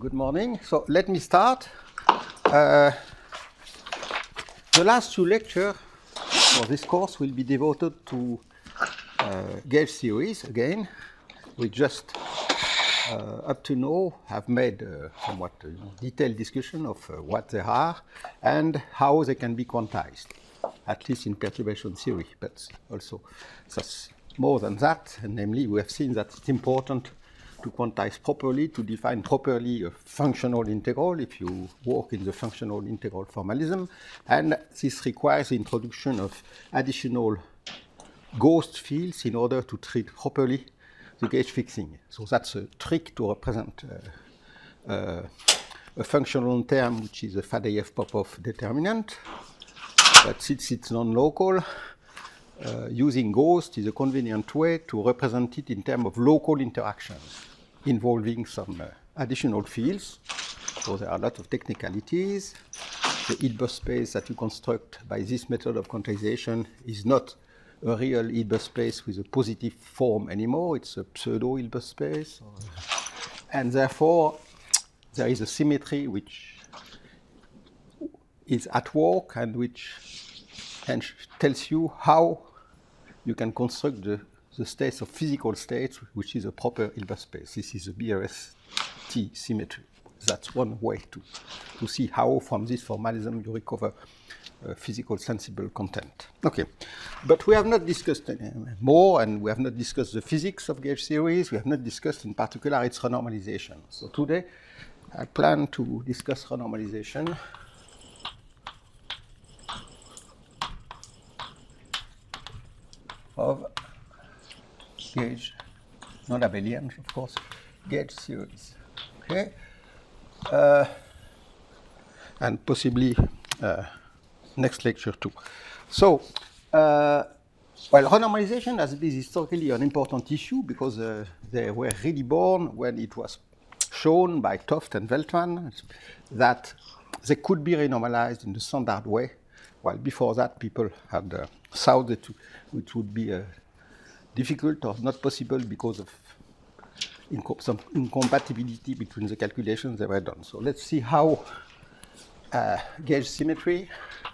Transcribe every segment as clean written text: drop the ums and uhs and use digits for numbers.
Good morning. So let me start. The last two lectures for this course will be devoted to gauge theories again. We just, up to now, have made a somewhat detailed discussion of what they are and how they can be quantized, at least in perturbation theory, but also that's more than that. And namely, we have seen that it's important to quantize properly, to define properly a functional integral if you work in the functional integral formalism. And this requires the introduction of additional ghost fields in order to treat properly the gauge fixing. So that's a trick to represent a functional term, which is a Faddeev-Popov determinant. But since it's non-local, using ghost is a convenient way to represent it in terms of local interactions involving some additional fields. So there are a lot of technicalities. The Hilbert space that you construct by this method of quantization is not a real Hilbert space with a positive form anymore. It's a pseudo-Hilbert space. And therefore, there is a symmetry which is at work and which tells you how you can construct the states of physical states, which is a proper Hilbert space. This is a BRST symmetry. That's one way to see how, from this formalism, you recover physical sensible content. Okay, but we have not discussed more, and we have not discussed the physics of gauge theories. We have not discussed, in particular, its renormalization. So today, I plan to discuss renormalization. Of gauge, not abelian, of course, gauge theories. Okay, and possibly next lecture too. So, well, renormalization has been historically an important issue because they were really born when it was shown by 't Hooft and Veltman that they could be renormalized in the standard way, while before that people had thought that it would be difficult or not possible because of some incompatibility between the calculations that were done. So let's see how gauge symmetry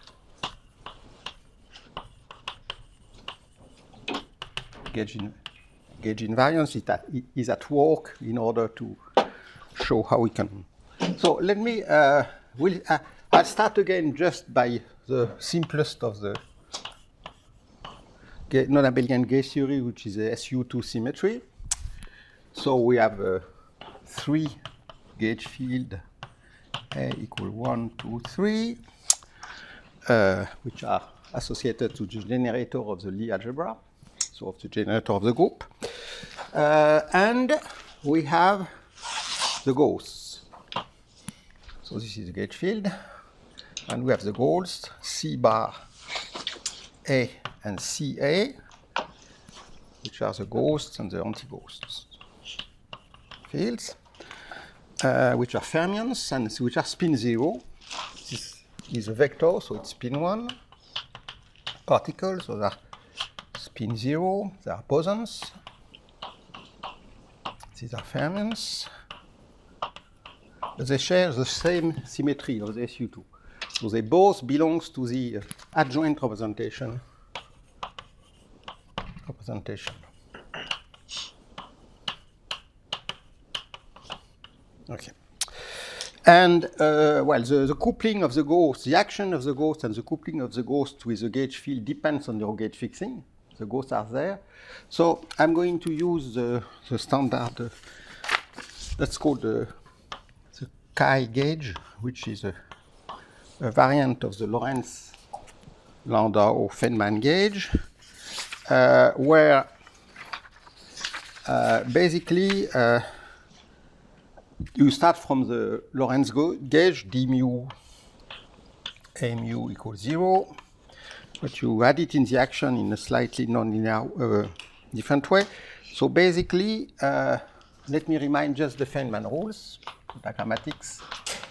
gauge invariance is at work in order to show how we can. So let me, I'll start again just by the simplest of the non-abelian gauge theory, which is a SU2 symmetry. So we have a 3 gauge field A equal 1, 2, 3, which are associated to the generator of the Lie algebra, so of the generator of the group. And we have the ghosts. So this is the gauge field. And we have the ghosts, C bar A and CA, which are the ghosts and the anti-ghosts fields, which are fermions and which are spin 0. This is a vector, so it's spin 1. Particles, so they are spin 0. They are bosons. These are fermions. But they share the same symmetry of the SU2. So they both belong to the adjoint representation. Okay. And, well, the coupling of the ghost, the action of the ghost and the coupling of the ghost with the gauge field depends on your gauge fixing. The ghosts are there. So I'm going to use the standard, that's called the Chi gauge, which is a variant of the Lorentz Landau Feynman gauge, where basically you start from the Lorentz gauge, d mu a mu equals 0, but you add it in the action in a slightly nonlinear different way. So basically, let me remind just the Feynman rules, diagrammatics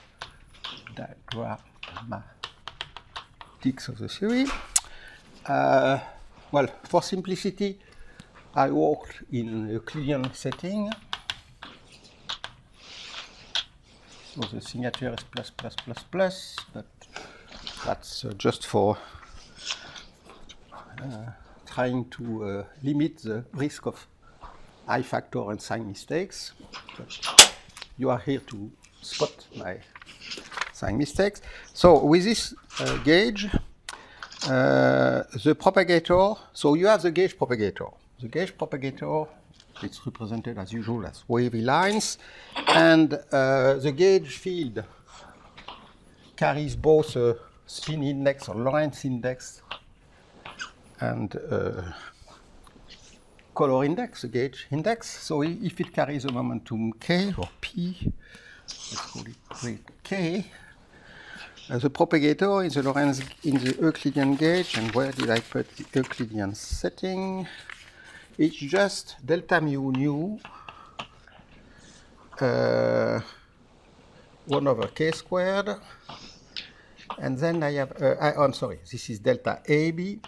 of the theory. Well, for simplicity, I worked in a Euclidean setting. So the signature is plus, plus, plus, plus, but that's just for trying to limit the risk of I factor and sign mistakes. But you are here to spot my sign mistakes. So with this gauge, the propagator, so you have the gauge propagator. The gauge propagator, it's represented as usual as wavy lines, and the gauge field carries both a spin index or Lorentz index and color index, the gauge index. So if it carries a momentum k or p, let's call it k, the propagator is a Lorentz in the Euclidean gauge. And where did I put the Euclidean setting? It's just delta mu nu 1 over k squared. And then I have, I'm sorry, this is delta AB.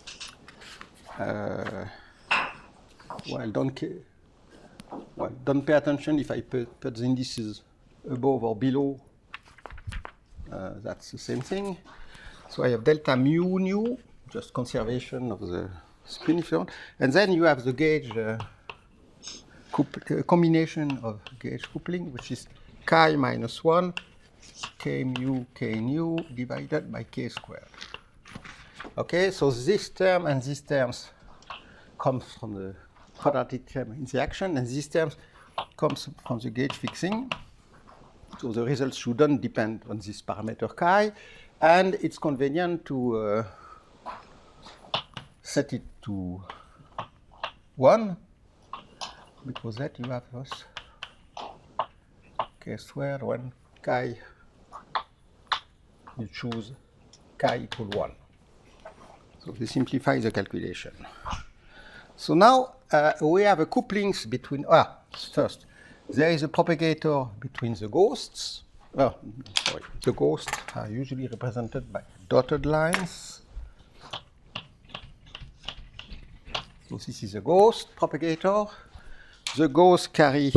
Well, don't pay attention if I put the indices above or below. That's the same thing. So I have delta mu nu, just conservation of the spin field. And then you have the gauge combination of gauge coupling, which is chi minus 1 k mu k nu divided by k squared. Okay, so this term and these terms comes from the quadratic term in the action, and these terms comes from the gauge fixing. So the results shouldn't depend on this parameter chi, and it's convenient to set it to 1, because that you have us k squared 1 chi, you choose chi equal 1. So we simplify the calculation. So now we have a couplings between, first, there is a propagator between the ghosts. Well, sorry, the ghosts are usually represented by dotted lines. So this is a ghost propagator. The ghosts carry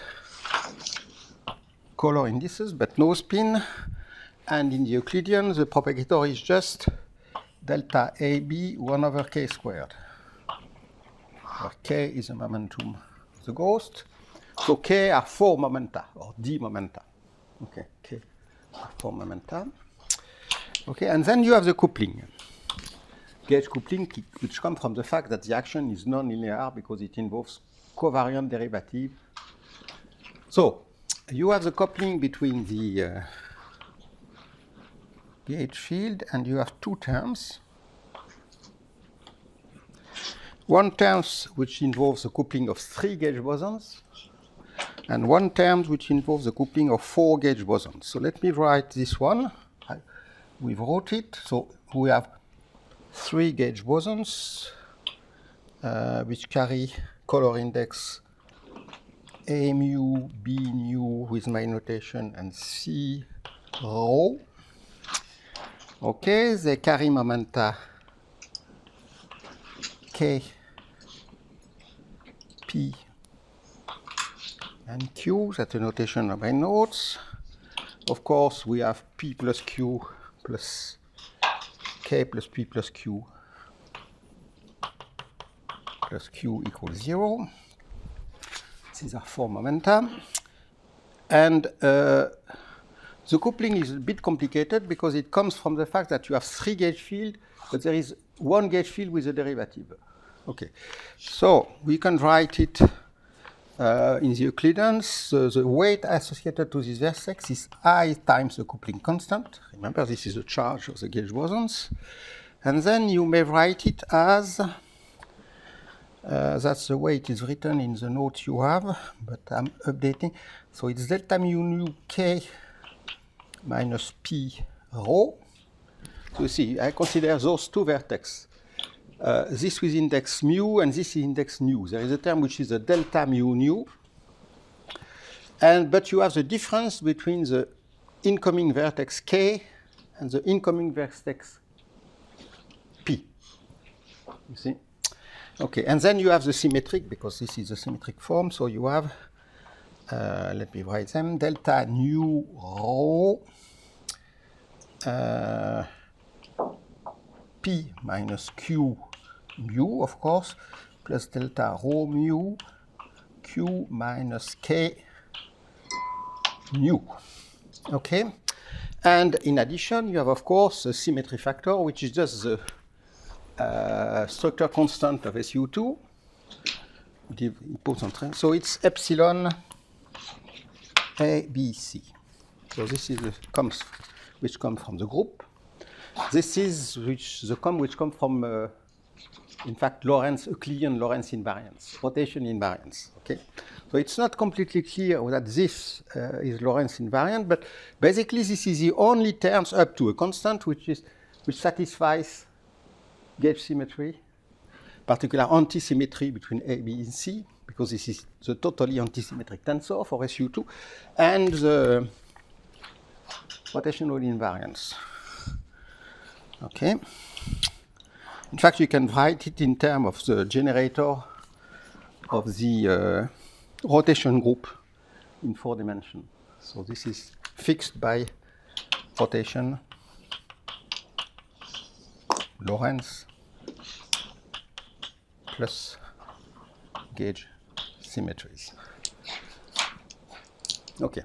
color indices, but no spin. And in the Euclidean, the propagator is just delta AB 1 over k squared, where k is the momentum of the ghost. So k are 4 momenta, or d momenta. Okay, k are 4 momenta. Okay, and then you have the coupling. Gauge coupling, which comes from the fact that the action is non-linear because it involves covariant derivative. So you have the coupling between the gauge field, and you have two terms. One term which involves the coupling of 3 gauge bosons, and one term which involves the coupling of 4 gauge bosons. So let me write this one. We wrote it. So we have 3 gauge bosons which carry color index A mu, B nu with my notation, and C rho. Okay, they carry momenta K, P, and Q. That's the notation of my notes. Of course, we have P plus Q plus K plus P plus Q equals 0. These are 4 momenta. And the coupling is a bit complicated because it comes from the fact that you have 3 gauge field, but there is 1 gauge field with a derivative. Okay, so we can write it in the Euclideans. The weight associated to this vertex is I times the coupling constant. Remember, this is the charge of the gauge bosons. And then you may write it as, that's the way it is written in the notes you have, but I'm updating. So it's delta mu nu k minus p rho. So you see, I consider those two vertex. This with index mu and this is index nu. There is a term which is a delta mu nu. But you have the difference between the incoming vertex k and the incoming vertex p. You see? Okay, and then you have the symmetric, because this is a symmetric form. So you have let me write them, delta nu rho P minus Q mu, of course, plus delta rho mu Q minus K mu. Okay? And in addition, you have, of course, a symmetry factor, which is just the structure constant of SU2. So it's epsilon ABC. So this is which comes from the group. This is the which comes from, in fact, Euclidean Lorentz invariance, rotation invariance. Okay, so it's not completely clear that this is Lorentz invariant, but basically this is the only terms up to a constant which satisfies gauge symmetry, particular antisymmetry between A, B, and C, because this is the totally antisymmetric tensor for SU2, and the rotational invariance. Okay. In fact, you can write it in terms of the generator of the rotation group in 4 dimensions. So this is fixed by rotation Lorentz plus gauge symmetries. Okay.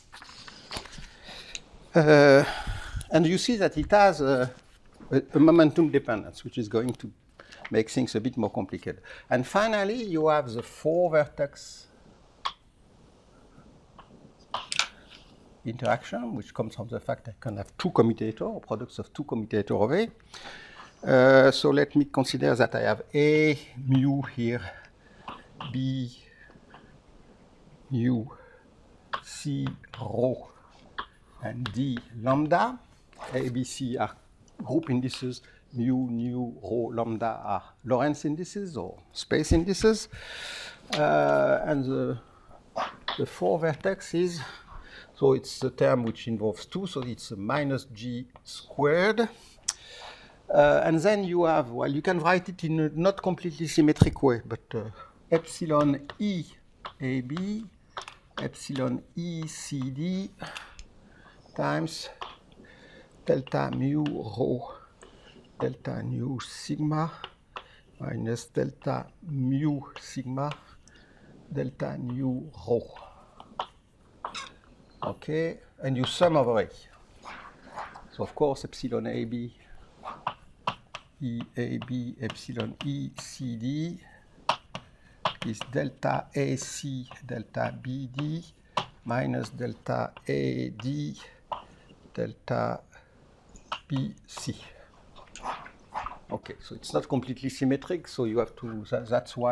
And you see that it has a momentum dependence, which is going to make things a bit more complicated. And finally, you have the 4-vertex interaction, which comes from the fact I can have 2 commutators, or products of 2 commutators of A. So let me consider that I have A mu here, B mu, C rho, and D lambda. A, B, C are group indices, mu, nu, rho, lambda are Lorentz indices or space indices. And the 4 vertexes, so it's a term which involves 2, so it's a minus G squared. And then you have, well, you can write it in a not completely symmetric way, but epsilon E AB, epsilon E CD times delta mu rho delta nu sigma minus delta mu sigma delta nu rho. Okay, and you sum over A. So of course epsilon AB EAB epsilon ECD is delta AC delta BD minus delta AD delta BC. Okay, so it's not completely symmetric, so you have to, that's why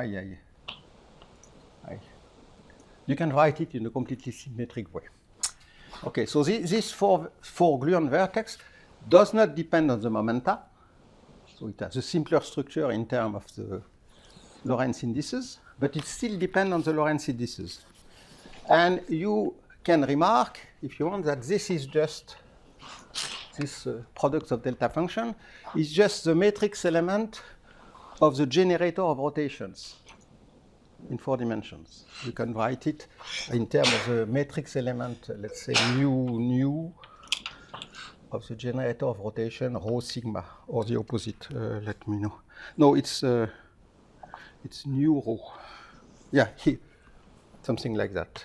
you can write it in a completely symmetric way. Okay, so this 4 gluon vertex does not depend on the momenta. So it has a simpler structure in terms of the Lorentz indices, but it still depends on the Lorentz indices. And you can remark, if you want, that this is just, this product of delta function is just the matrix element of the generator of rotations in 4 dimensions. You can write it in terms of the matrix element, let's say nu of the generator of rotation, rho sigma, or the opposite. Let me know. No, it's nu rho. Yeah, here, something like that.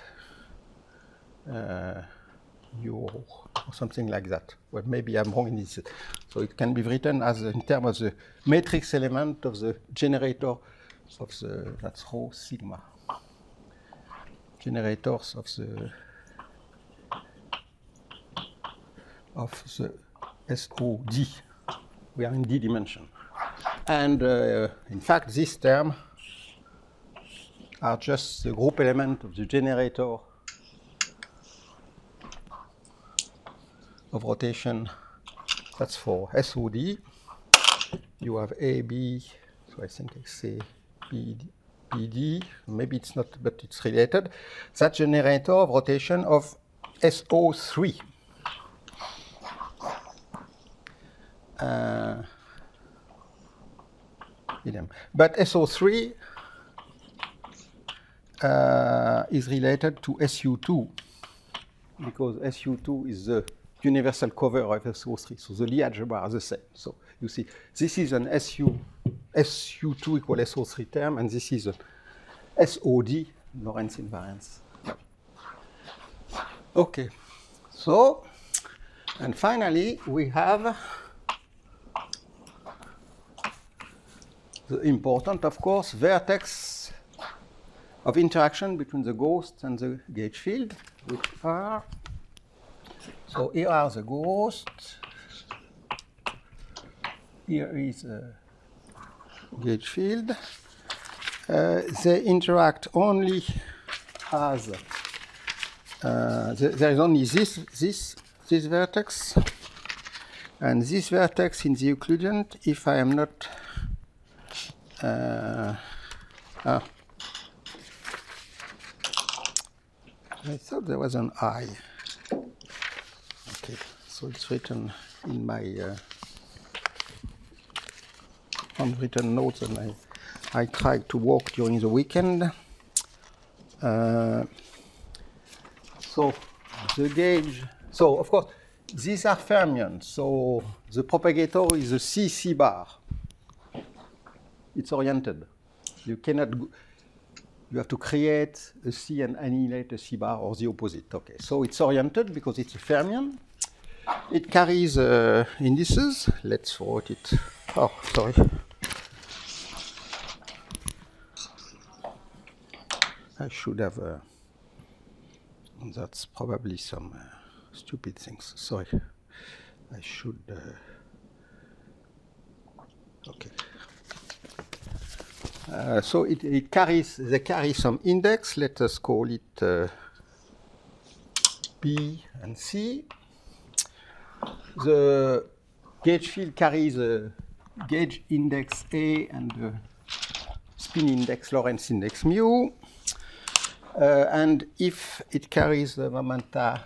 Nu rho, or something like that. Well, maybe I'm wrong in this. So it can be written as in terms of the matrix element of the generator of the, that's rho sigma. Generators of the SOD. We are in D dimension. And in fact, this term are just the group element of the generator of rotation. That's for SOD. You have AB, so I think I say BD. Maybe it's not, but it's related. That generator of rotation of SO3. But SO3 is related to SU2, because SU2 is the universal cover of SO3. So the Lie algebra are the same. So you see, this is an SU2 equal SO3 term, and this is a SOD, Lorentz invariance. Okay. So, and finally, we have the important, of course, vertex of interaction between the ghost and the gauge field, which are, so here are the ghosts, here is a gauge field. They interact only as, there is only this vertex, and this vertex in the Euclidean, if I am not, I thought there was an I. Okay, so it's written in my handwritten notes, and I tried to walk during the weekend. So the gauge, so of course, these are fermions. So the propagator is a C bar. It's oriented. You cannot, you have to create a C and annihilate a C bar, or the opposite. Okay, so it's oriented because it's a fermion. It carries indices. Let's write it. Oh, sorry. I should have, that's probably some stupid things. Sorry. I should, okay. So they carry some index. Let us call it B and C. The gauge field carries a gauge index A and a spin index, Lorentz index mu. And if it carries the momenta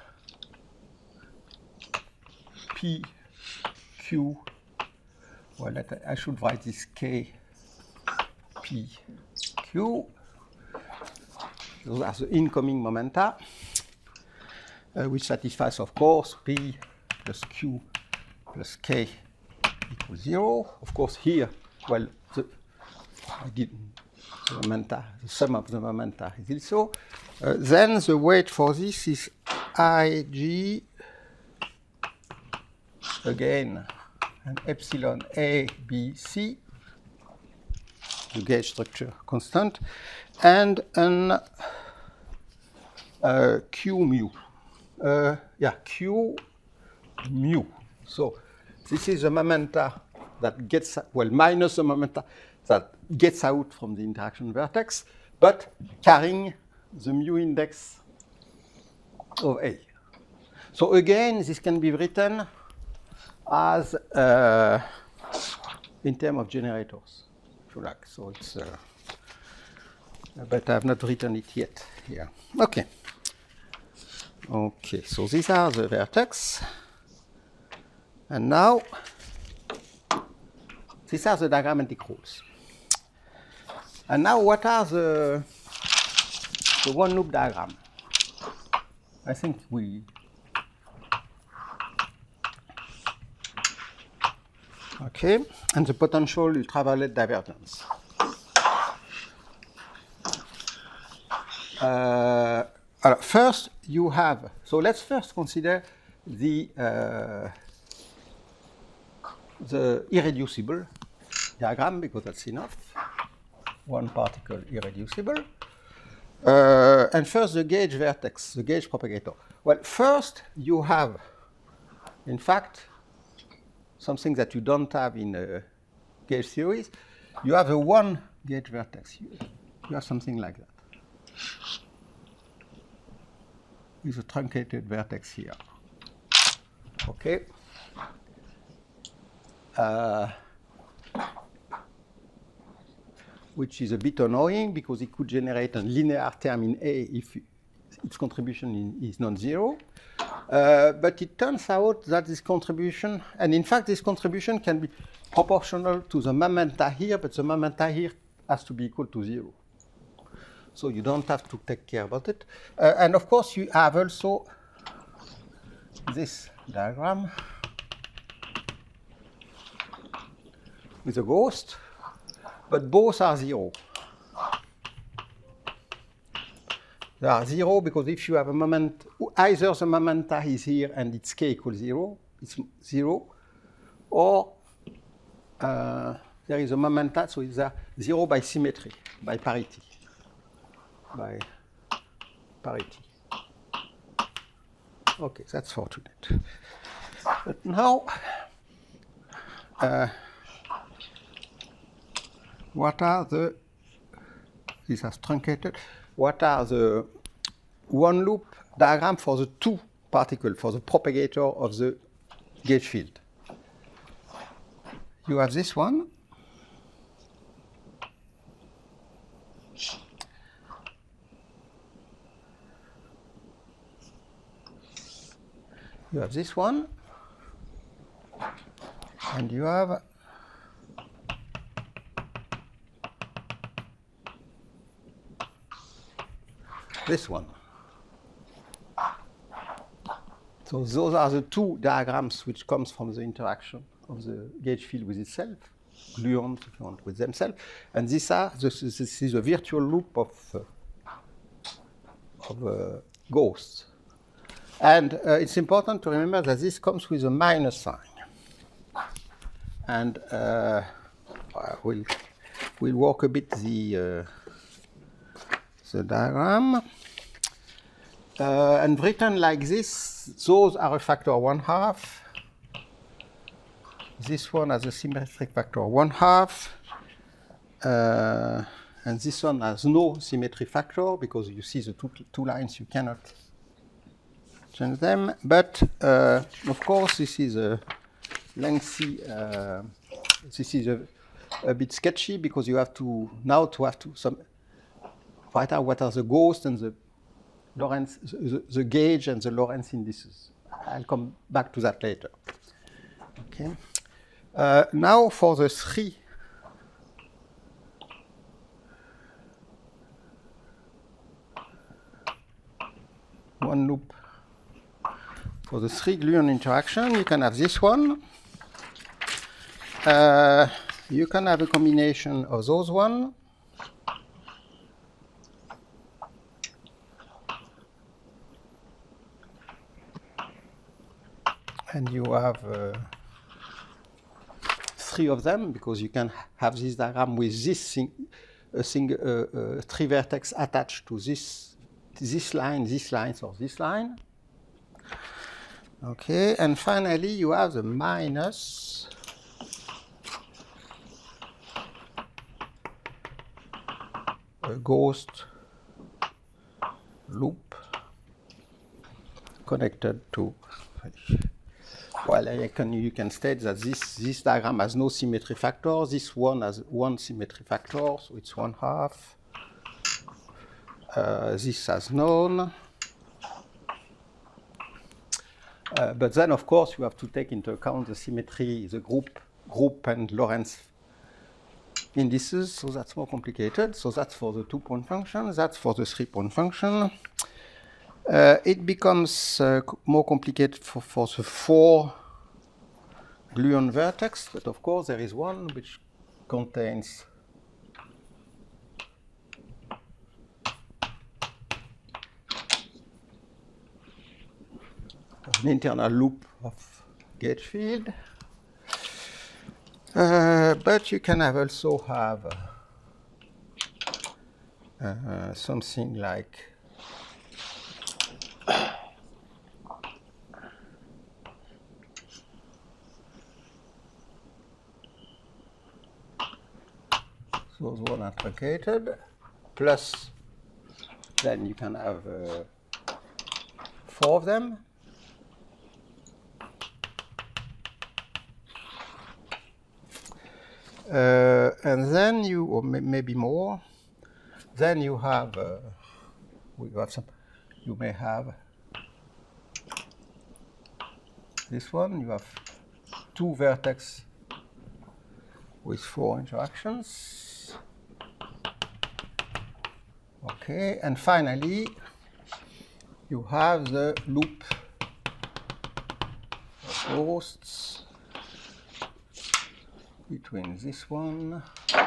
P, Q, well, I should write this K, P, Q. Those are the incoming momenta, which satisfies, of course, P plus Q plus K equals 0. Of course, here, well, I didn't. The momenta, the sum of the momenta is also. Then the weight for this is Ig, again, an epsilon A, B, C, the gauge structure constant, and an Q mu. Q mu. So this is the momenta that gets, well, minus the momenta that gets out from the interaction vertex, but carrying the mu index of A. So again, this can be written as in terms of generators, if you like. So it's, but I have not written it yet here. Okay. Okay, so these are the vertex. And now, these are the diagrammatic rules. And now, what are the one loop diagram? I think we. Okay, and the potential ultraviolet divergence. First, you have. So let's first consider the irreducible diagram, because that's enough. One particle irreducible. And first, the gauge vertex, the gauge propagator. Well, first, you have, in fact, something that you don't have in gauge theories. You have a one gauge vertex. You have something like that, with a truncated vertex here. Okay. Which is a bit annoying because it could generate a linear term in A if its contribution is non-zero. But it turns out that this contribution, and in fact this contribution can be proportional to the momenta here, but the momenta here has to be equal to 0. so you don't have to take care about it. And of course, you have also this diagram with a ghost, but both are 0. They are 0 because if you have a moment, either the momenta is here and its k equals 0, it's 0, or there is a momenta, so it's 0 by symmetry, by parity. By parity. Okay, that's fortunate. But now, what are the, these are truncated, what are the one loop diagram for the two particles, for the propagator of the gauge field? You have this one. You have this one, and you have this one. So those are the two diagrams which comes from the interaction of the gauge field with itself, gluons, if you want, with themselves, and this is a virtual loop of ghosts. And it's important to remember that this comes with a minus sign. And we'll work a bit the diagram. And written like this, those are a factor 1/2. This one has a symmetric factor 1/2. And this one has no symmetry factor because you see the two lines, you cannot change them. But of course, this is a lengthy, this is a bit sketchy because you have to now find out what are the ghosts and the Lorentz, the gauge and the Lorentz indices. I'll come back to that later. Okay. Now for the three. One loop. For the three gluon interaction, you can have this one. You can have a combination of those one. And you have three of them because you can have this diagram with this three vertex attached to this line, or this line. Okay, and finally you have the minus a ghost loop connected to. Well, you can state that this diagram has no symmetry factor. This one has one symmetry factor, so it's 1/2. This has none. But then, of course, you have to take into account the symmetry, the group and Lorentz indices, so that's more complicated. So that's for the 2-point function. That's for the 3-point function. It becomes more complicated for the 4 gluon vertex, but of course there is one which contains an internal loop of gauge field. But you can also have something like those one are truncated, plus then you can have 4 of them. And then you, or maybe more, then you have, you may have this one, you have 2 vertex with 4 interactions. Okay, and finally, you have the loop of ghosts between this one,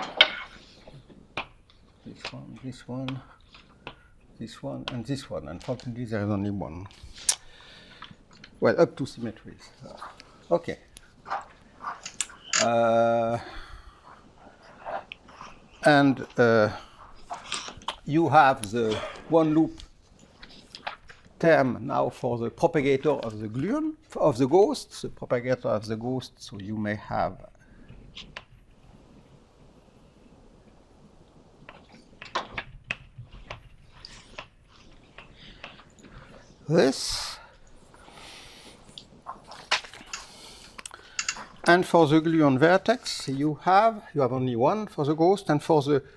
this one, this one, this one, and this one. Unfortunately, there is only one. Well, up to symmetries. Okay. And you have the one loop term now for the propagator of the gluon, of the ghost, the propagator of the ghost. So you may have this. And for the gluon vertex, you have only one for the ghost, and for the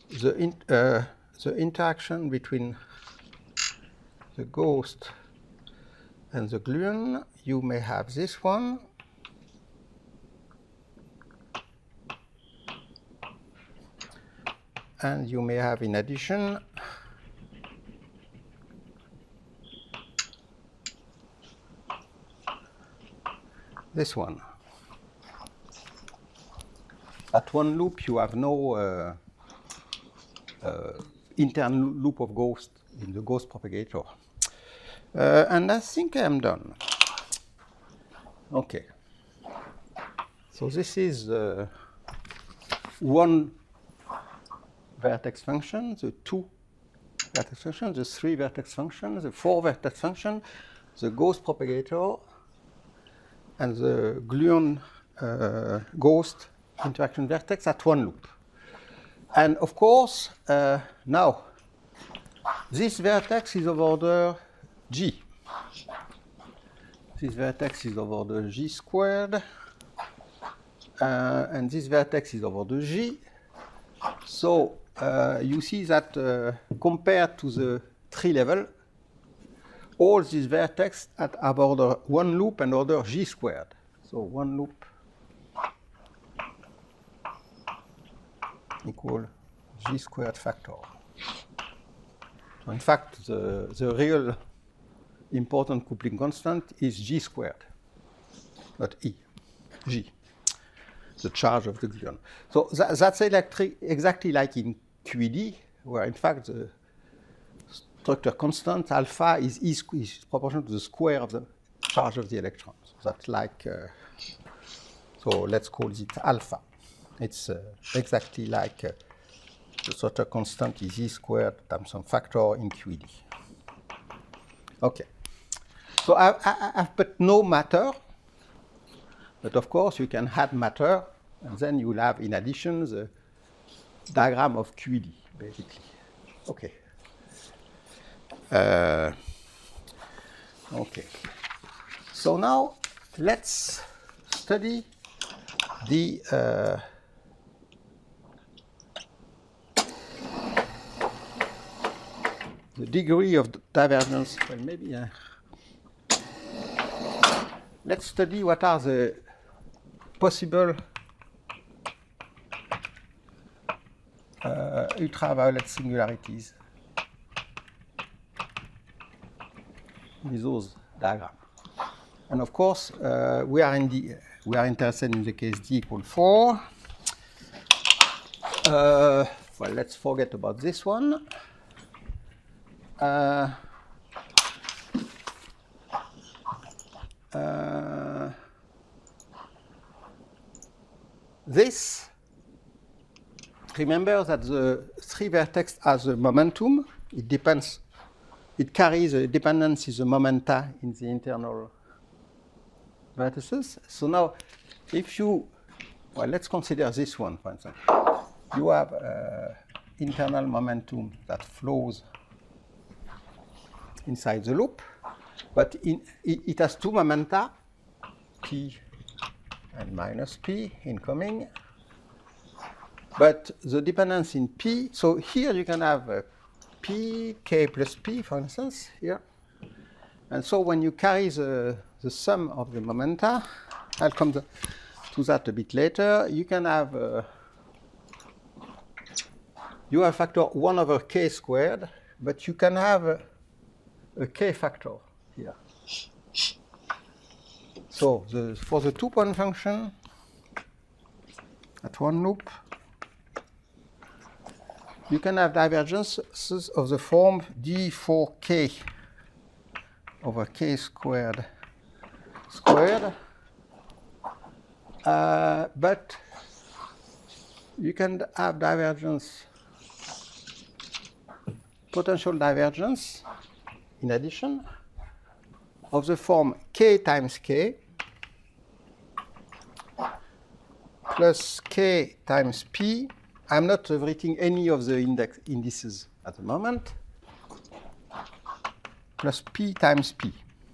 interaction between the ghost and the gluon, you may have this one. And you may have, in addition, this one. At one loop, you have no internal loop of ghost in the ghost propagator. And I think I'm done. Okay. So this is one vertex function, the two vertex function, the three vertex function, the four vertex function, the ghost propagator, and the gluon ghost interaction vertex at one loop. And of course, now, this vertex is of order G. This vertex is of order G squared. And this vertex is of order G. So you see that compared to the tree level, all these vertex have order one loop and order G squared. So one loop equal G squared factor. So in fact, the real important coupling constant is G squared, not E, G, the charge of the gluon. So that's exactly like in QED, where in fact the structure constant alpha is proportional to the square of the charge of the electron. So that's like, so let's call it alpha. It's exactly like the structure constant is E squared times some factor in QED. Okay. So I've put no matter, but of course you can add matter, and then you will have in addition the diagram of QED, basically. Okay. Okay. So now let's study the degree of divergence. Well, maybe let's study what are the possible ultraviolet singularities in those diagrams. And of course, we are interested in the case d equal 4. Well, let's forget about this one. This, remember that the three vertex has a momentum. It depends. It carries a dependence is the momenta in the internal vertices. So now, if you, well, let's consider this one, for instance. You have internal momentum that flows inside the loop, but it has two momenta, P and minus P incoming. But the dependence in P, so here you can have P, K plus P, for instance, here. And so when you carry the sum of the momenta, I'll come to that a bit later, you can have you have factor 1 over k squared, but you can have a k factor here. So for the two-point function at one loop, you can have divergences of the form d4k over k squared but you can have divergence, potential divergence, in addition, of the form k times k plus k times p. I'm not writing any of the indices at the moment, plus p times p.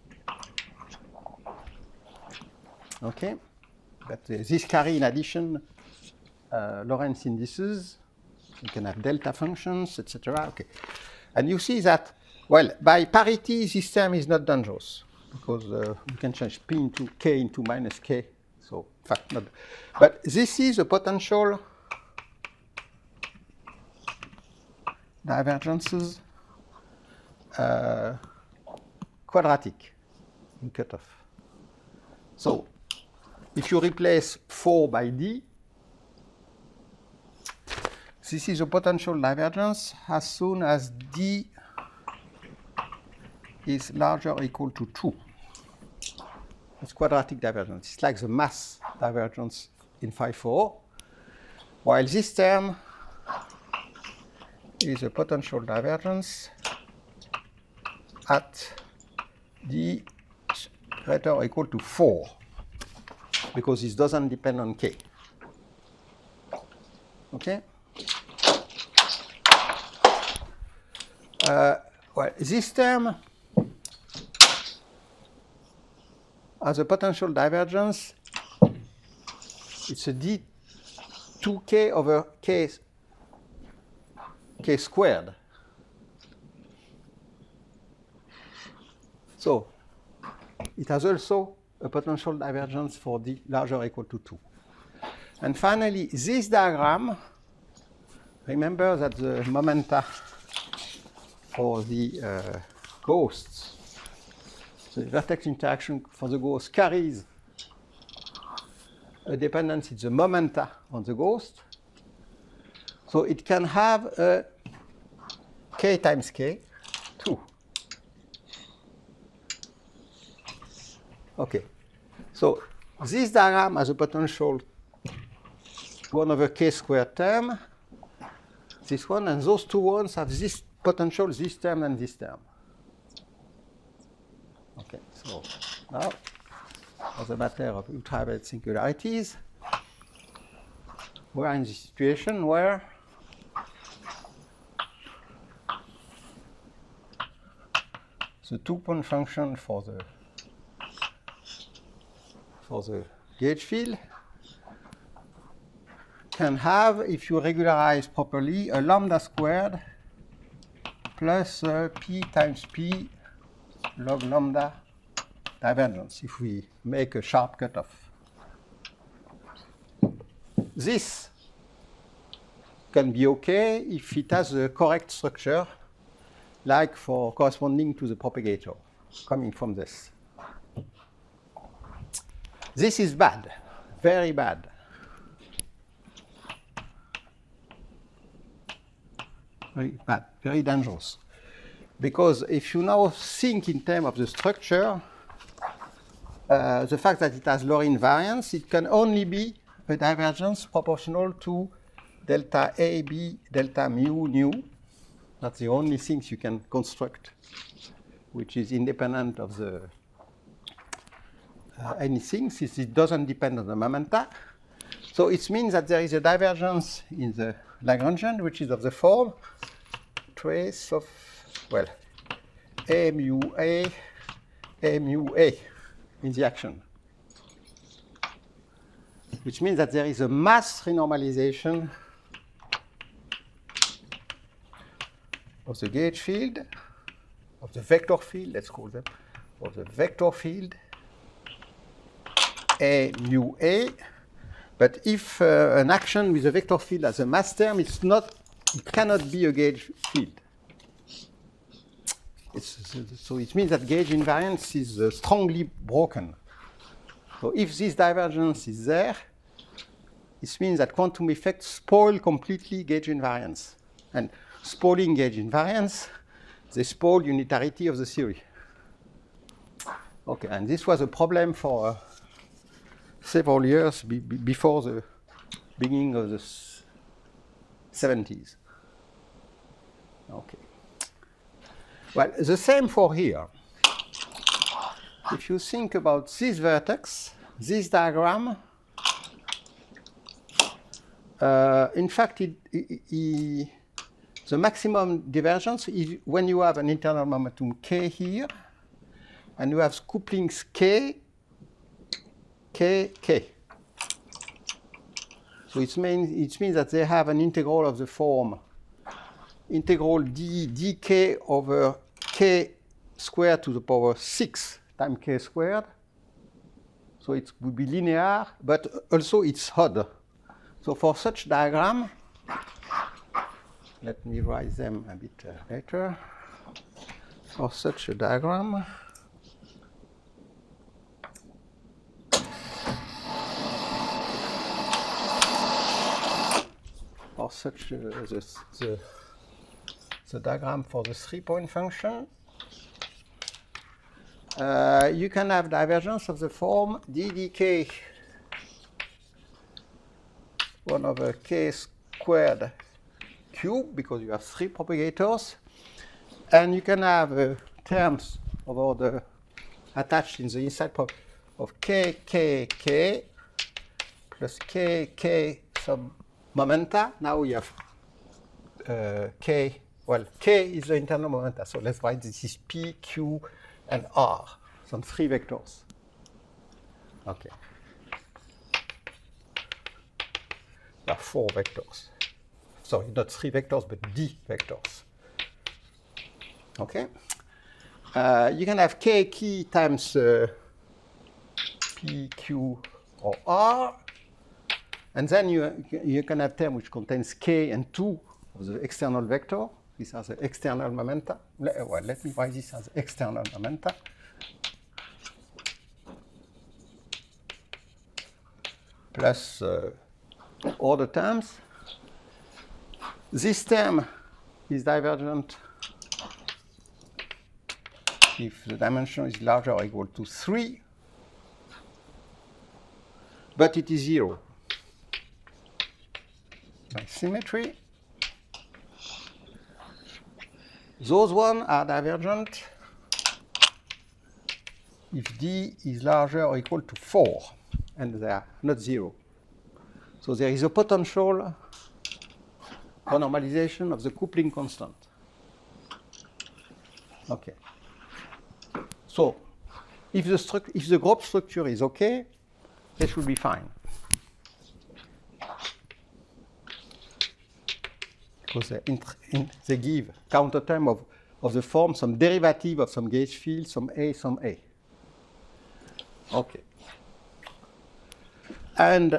Okay, but this carry in addition Lorentz indices. You can have delta functions, etc. Okay, and you see that, well, by parity, this term is not dangerous because you can change p into k into minus k. So, in fact, not. But this is a potential divergences quadratic in cutoff. So, if you replace 4 by d, this is a potential divergence as soon as d is larger or equal to 2. It's quadratic divergence. It's like the mass divergence in phi4, while this term is a potential divergence at d greater or equal to 4, because this doesn't depend on k. Okay? Well, this term has a potential divergence. It's a d2k over k squared. So it has also a potential divergence for d larger or equal to 2. And finally, this diagram, remember that the momenta for the ghosts, the vertex interaction for the ghost carries a dependence in the momenta on the ghost. So it can have a k times k, 2. Okay. So this diagram has a potential 1 over k squared term, this one, and those two ones have this potential, this term and this term. Okay, so now, as a matter of ultraviolet singularities, we are in the situation where the two-point function for the gauge field can have, if you regularize properly, a lambda squared plus p times p log lambda divergence, if we make a sharp cutoff. This can be okay if it has the correct structure, like for corresponding to the propagator, coming from this. This is bad, very bad. Very bad, very dangerous. Because if you now think in terms of the structure, the fact that it has low invariance, it can only be a divergence proportional to delta A, B, delta mu, nu. That's the only things you can construct, which is independent of the anything, since it doesn't depend on the momenta. So it means that there is a divergence in the Lagrangian, which is of the form trace of, well, A mu A in the action. Which means that there is a mass renormalization of the gauge field, of the vector field, let's call them, of the vector field A mu A. But if an action with a vector field has a mass term, it's not it cannot be a gauge field. So it means that gauge invariance is strongly broken. So if this divergence is there, this means that quantum effects spoil completely gauge invariance. And spoiling gauge invariance, they spoil unitarity of the theory. Okay, and this was a problem for several years before the beginning of the 70s. Okay. Well, the same for here. If you think about this vertex, this diagram, in fact, the maximum divergence is when you have an internal momentum k here, and you have couplings k, k, k. So it means that they have an integral of the form integral dk over k squared to the power 6 times k squared. So it would be linear, but also it's odd. So for such diagram, let me write them a bit later. For such a diagram, or such the diagram for the 3-point function, you can have divergence of the form ddk 1 over k squared cube, because you have 3 propagators, and you can have terms of order attached in the inside of k, k, k plus k, k sub momenta. Now we have k, well, k is the internal momenta, so let's write this is p, q, and r, some 3 vectors. Okay. There are 4 vectors. Sorry, not 3 vectors, but d vectors. Okay. You can have k key times p, q, or r. And then you can have term which contains k and 2 of the external vector. These are the external momenta. Well, let me write this as external momenta. Plus all the terms. This term is divergent if the dimension is larger or equal to 3, but it is 0. By symmetry, those ones are divergent if d is larger or equal to 4, and they are not 0. So there is a potential for normalization of the coupling constant. Okay. So if the group structure is okay, they should be fine. Because they give counter term of the form, some derivative of some gauge field, some A, some A. Okay. And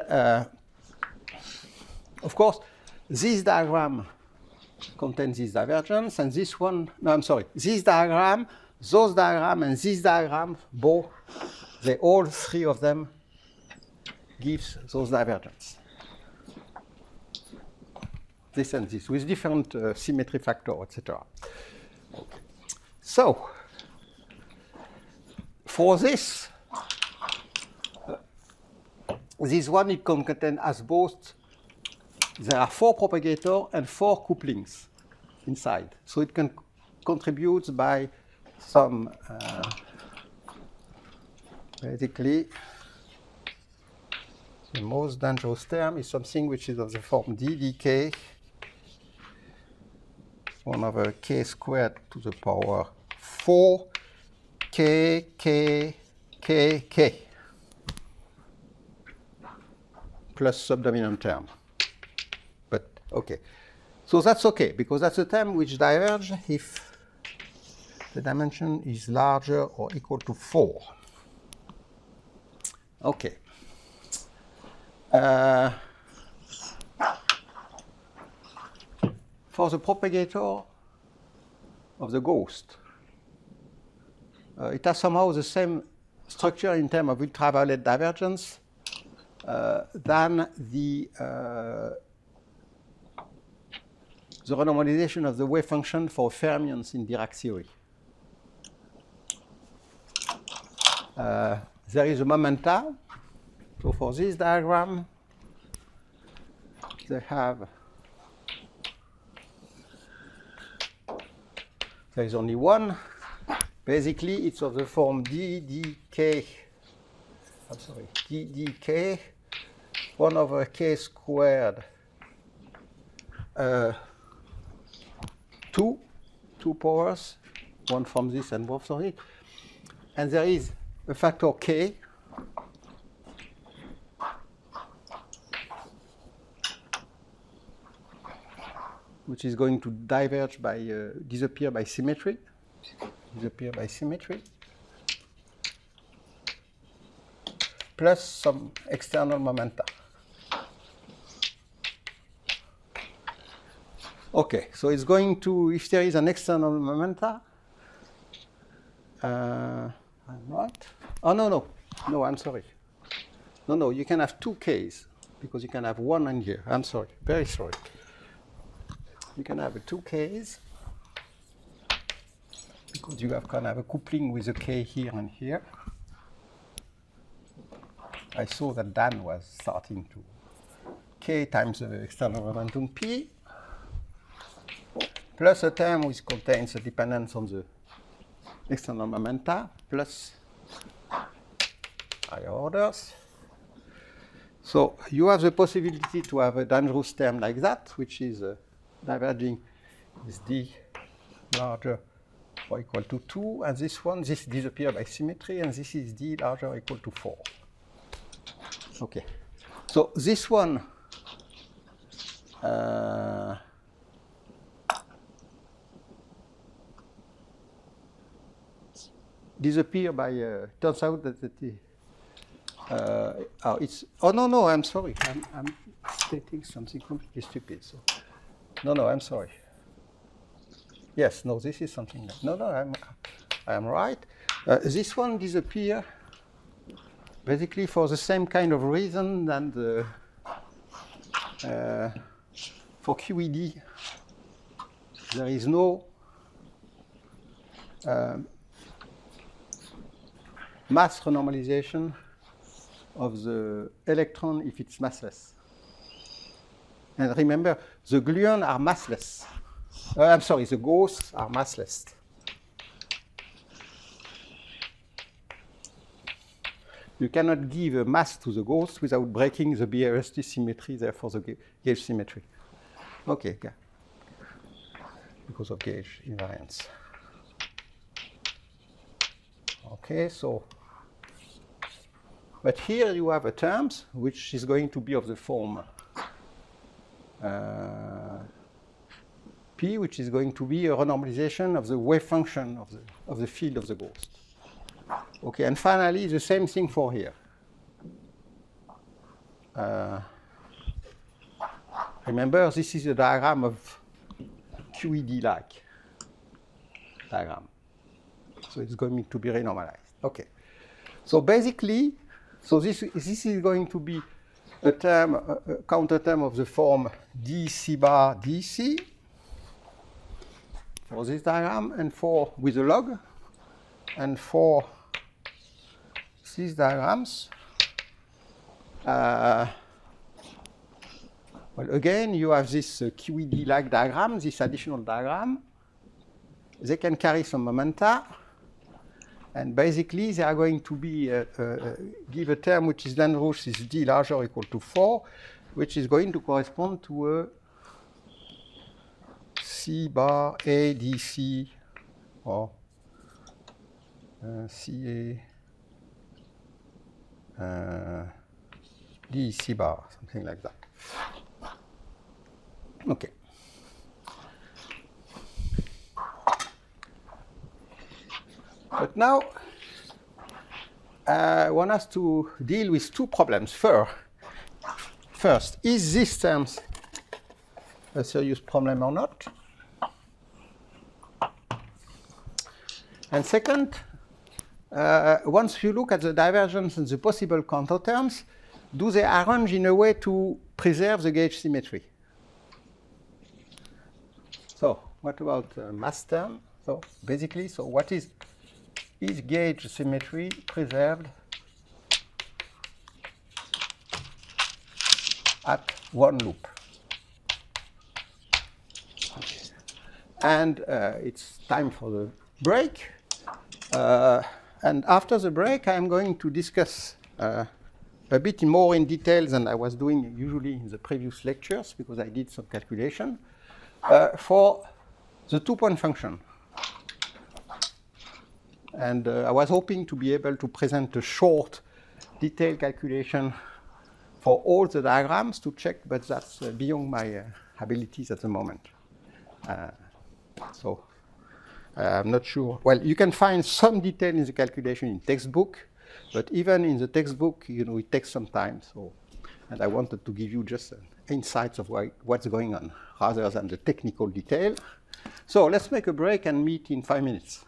of course, this diagram contains this divergence, and this one, no, I'm sorry, this diagram, those diagram, and this diagram, both, they all 3 of them gives those divergence. This and this, with different symmetry factor, etc. Okay. So, for this, this one it can contain as both, there are 4 propagators and 4 couplings inside. So it can contribute by some, basically, the most dangerous term is something which is of the form ddk 1 over k squared to the power 4 k, k, k, k plus subdominant term. But okay. So that's okay, because that's a term which diverges if the dimension is larger or equal to 4. Okay. for the propagator of the ghost, it has somehow the same structure in terms of ultraviolet divergence than the renormalization of the wave function for fermions in Dirac theory. There is a momenta. So for this diagram, they have, there is only one. Basically, it's of the form ddk, I'm sorry, ddk 1 over k squared 2 powers, one from this and both of it. And there is a factor k which is going to diverge by, disappear by symmetry. Plus some external momenta. Okay, so it's going to, if there is an external momenta, I'm right. Oh, no, I'm sorry. No, you can have two Ks, because you can have one in here. I'm sorry, very sorry. You can have two Ks, because you have kind of a coupling with a K here and here. I saw that Dan was starting to K times the external momentum P, plus a term which contains a dependence on the external momenta, plus higher orders. So you have the possibility to have a dangerous term like that, which is diverging with D larger or equal to 2, and this one, this disappears by symmetry, and this is D larger or equal to 4. Okay, so this one disappear by, turns out that it's, oh no, I'm sorry, I'm stating something completely stupid. So, no, I'm sorry. Yes, no, this is something like, no, I'm right. This one disappear basically for the same kind of reason than the, for QED, there is no mass renormalization of the electron if it's massless. And remember, the gluons are massless. I'm sorry, the ghosts are massless. You cannot give a mass to the ghost without breaking the BRST symmetry, therefore the gauge symmetry. Okay, yeah. Because of gauge invariance. Okay, so, but here you have a terms which is going to be of the form P, which is going to be a renormalization of the wave function of the field of the ghost. Okay, and finally, the same thing for here. Remember, this is a diagram of QED-like diagram. So it's going to be renormalized. Okay. So basically, so this is going to be a term, a counter term of the form dc bar dc for this diagram, and for with a log, and for these diagrams, well, again, you have this QED-like diagram, this additional diagram. They can carry some momenta, and basically they are going to be give a term which is Lange-Rusch is D larger or equal to 4, which is going to correspond to a C bar A dc or CA dc bar, something like that. Okay. But now, one has to deal with two problems. First, is this terms a serious problem or not. And second, once you look at the divergence and the possible counterterms, do they arrange in a way to preserve the gauge symmetry? So what about mass term? So basically, so what is gauge symmetry preserved at one loop? And it's time for the break. And after the break, I'm going to discuss a bit more in detail than I was doing usually in the previous lectures, because I did some calculation for the two-point function. And I was hoping to be able to present a short, detailed calculation for all the diagrams to check, but that's beyond my abilities at the moment. So I'm not sure. Well, you can find some detail in the calculation in textbook, but even in the textbook, you know, it takes some time. So, and I wanted to give you just insights of what's going on, rather than the technical detail. So let's make a break and meet in 5 minutes.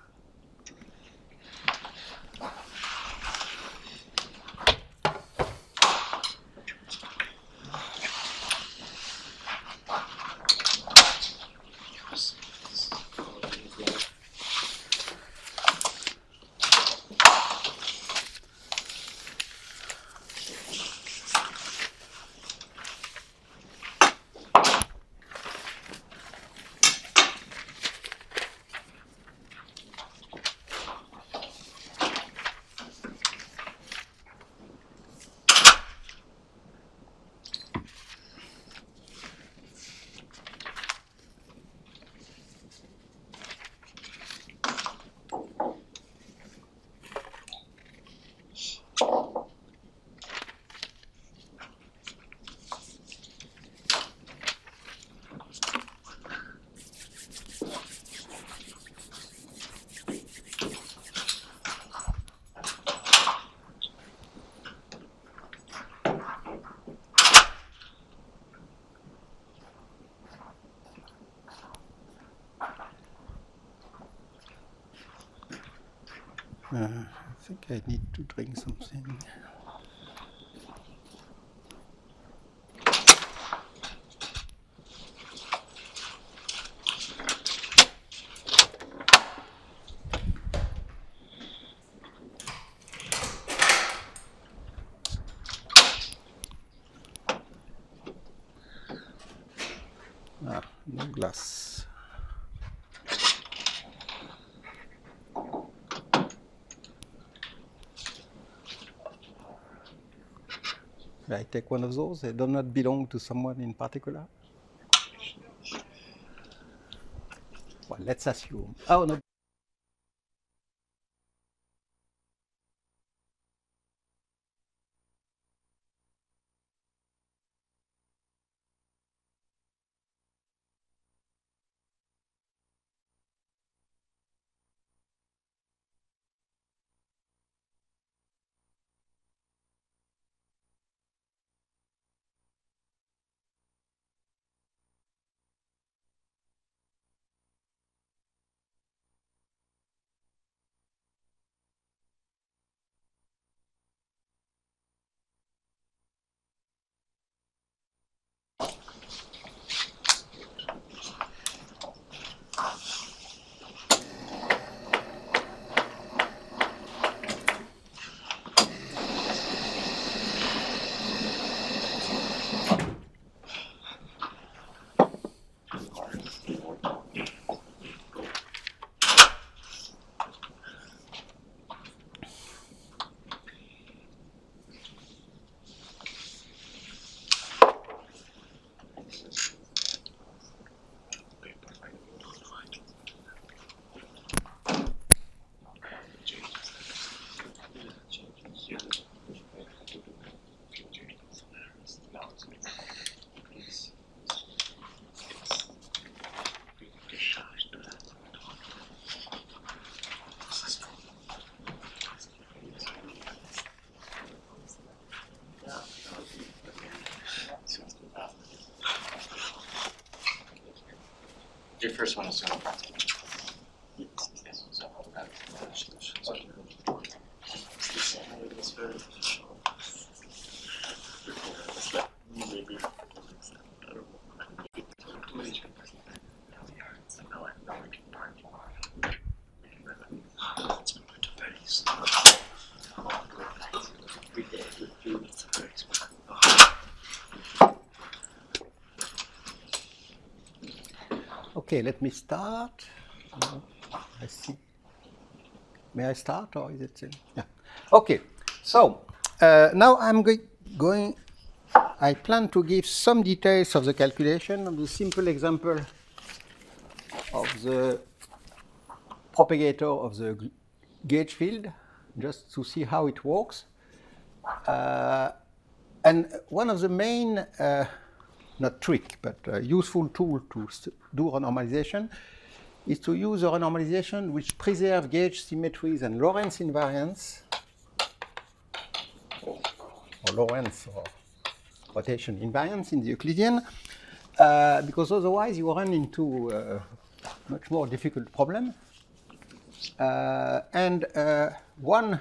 I think I need to drink something. No glass. I take one of those. They do not belong to someone in particular. Well, let's assume. Oh, no. first one is going to practice. Yes. So okay, let me start. I see. May I start, or is it? Yeah. Okay. So now I'm going. I plan to give some details of the calculation of the simple example of the propagator of the gauge field, just to see how it works. And one of the main, not trick, but useful tool to do renormalization is to use a renormalization which preserves gauge symmetries and Lorentz invariance, or Lorentz or rotation invariance in the Euclidean, because otherwise you run into a much more difficult problem. One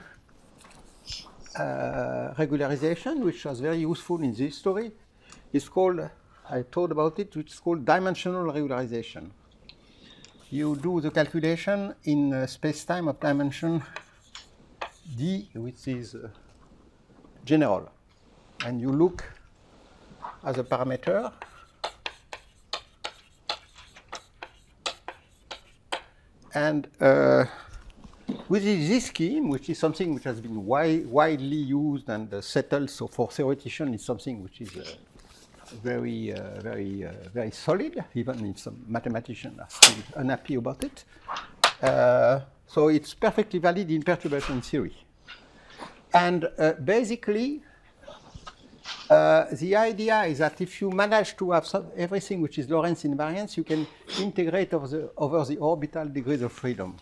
regularization, which was very useful in the history, is called, I told about it, which is called dimensional regularization. You do the calculation in a space-time of dimension d, which is general. And you look as a parameter and with this scheme, which is something which has been widely used and settled, so for theoreticians, it's something which is very solid, even if some mathematicians are still unhappy about it. So it's perfectly valid in perturbation theory. And basically, the idea is that if you manage to have everything which is Lorentz invariance, you can integrate over the orbital degrees of freedom.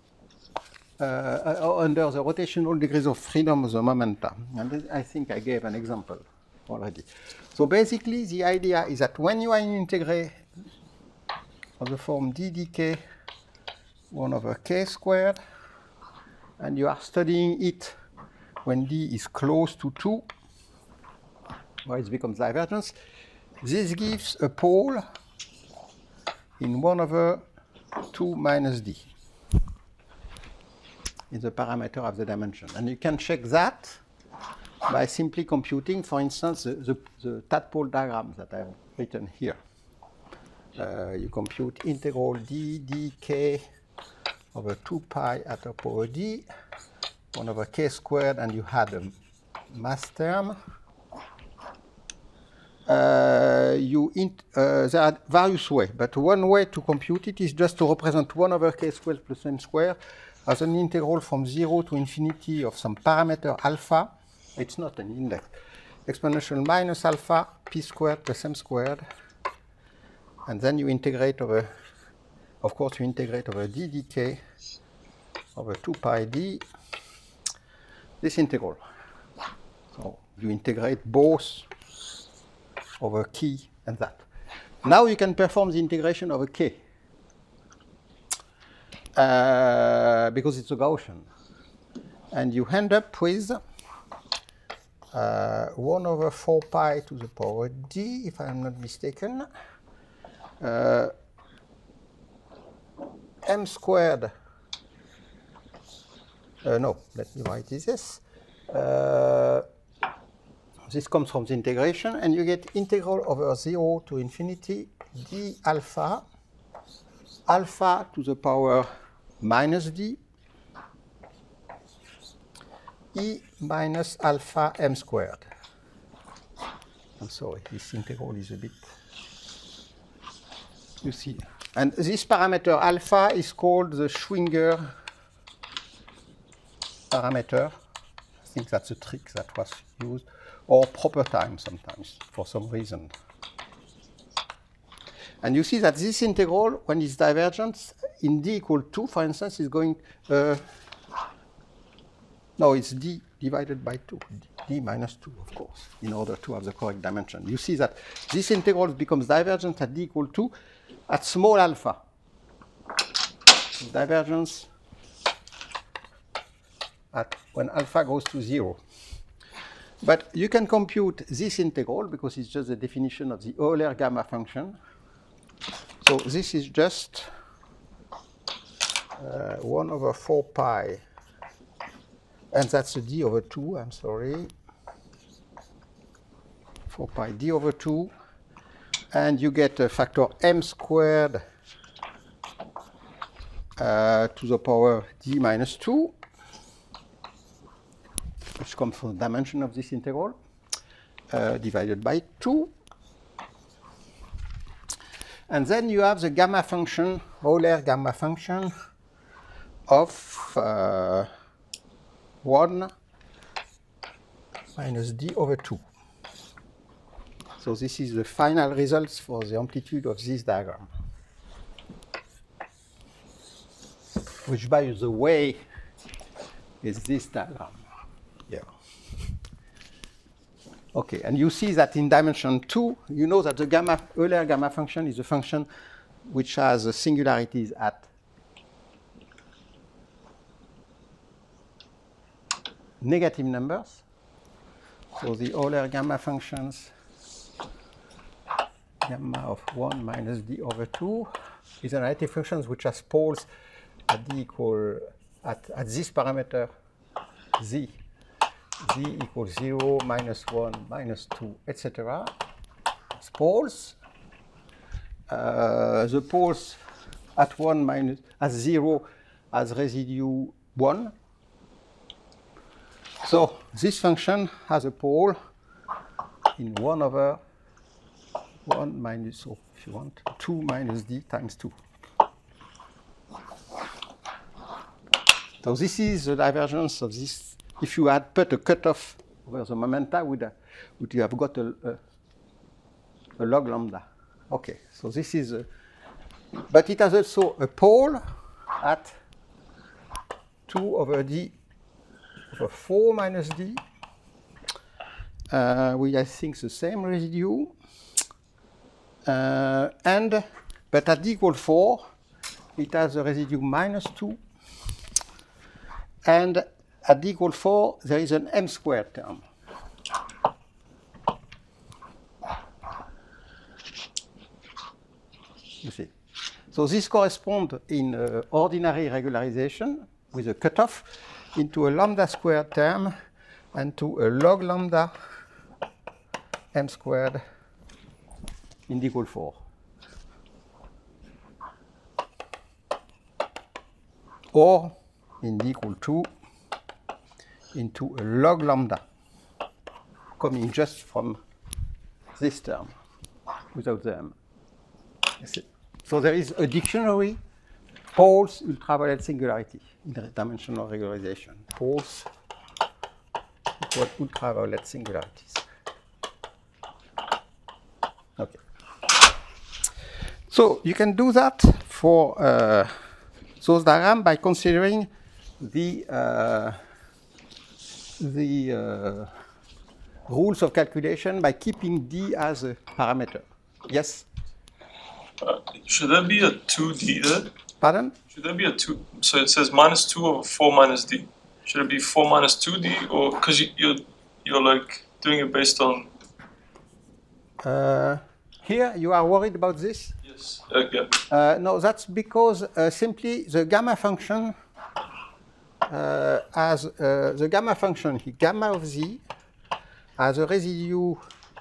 Under the rotational degrees of freedom of the momenta. And I think I gave an example already. So basically, the idea is that when you are in integrate of the form d dk 1 over k squared, and you are studying it when d is close to 2, where it becomes divergence, this gives a pole in 1 over 2 minus d. Is the parameter of the dimension. And you can check that by simply computing, for instance, the tadpole diagrams that I've written here. You compute integral d dk over 2 pi at the power d, 1 over k squared, and you had a mass term. There are various ways, but one way to compute it is just to represent 1 over k squared plus m squared as an integral from 0 to infinity of some parameter alpha. It's not an index. Exponential minus alpha p squared plus m squared. And then you integrate over, of course, you integrate over d dk over 2 pi d, this integral. So you integrate both over k and that. Now you can perform the integration over k. Because it's a Gaussian. And you end up with 1 over 4 pi to the power d, if I'm not mistaken, m squared, no, let me write this. This comes from the integration, and you get integral over 0 to infinity d alpha, alpha to the power minus d, e minus alpha m squared. I'm sorry, this integral is a bit, you see. And this parameter alpha is called the Schwinger parameter. I think that's a trick that was used, or proper time sometimes, for some reason. And you see that this integral, when it's divergent, in d equal 2, for instance, is going, no, it's d divided by 2, d minus 2, of course, in order to have the correct dimension. You see that this integral becomes divergent at d equal 2 at small alpha. divergence at when alpha goes to 0. But you can compute this integral because it's just the definition of the Euler gamma function. So this is just 1 over 4 pi, and that's a d over 2, I'm sorry. 4 pi d over 2, and you get a factor m squared to the power d minus 2, which comes from the dimension of this integral, divided by 2. And then you have the gamma function, Euler gamma function of 1 minus d over 2. So this is the final results for the amplitude of this diagram, which, by the way, is this diagram. Yeah. Okay, and you see that in dimension 2, you know that the Euler gamma function is a function which has singularities at negative numbers. So the Euler gamma functions, gamma of 1 minus d over 2, is an additive function which has poles at d equal, at this parameter z equals 0, minus 1, minus 2, etc. It's poles. The poles at 1 minus, at 0 as residue 1. So this function has a pole in 1 over 1 minus, so if you want, 2 minus d times 2. So this is the divergence of this. If you had put a cutoff over the momenta, would you have got a log lambda? Okay, so this is, but it has also a pole at 2 over d over 4 minus d, with I think the same residue, but at d equal 4, it has a residue minus 2, and at d equal 4, there is an m squared term. You see. So this corresponds in ordinary regularization with a cutoff into a lambda squared term and to a log lambda m squared in d equal 4. Or in d equal 2 into a log lambda coming just from this term without the m. So there is a dictionary, poles ultraviolet singularity in the dimensional regularization. Poles equal ultraviolet singularities. Okay. So you can do that for those diagrams by considering the rules of calculation by keeping d as a parameter. Yes? Should there be a 2d there? Pardon? Should there be a 2? So it says minus 2 over 4 minus d. Should it be 4 minus 2d? Or because you're like doing it based on... Here you are worried about this? Yes. Yeah. No, that's because simply the gamma function has the gamma function here, gamma of z, has a residue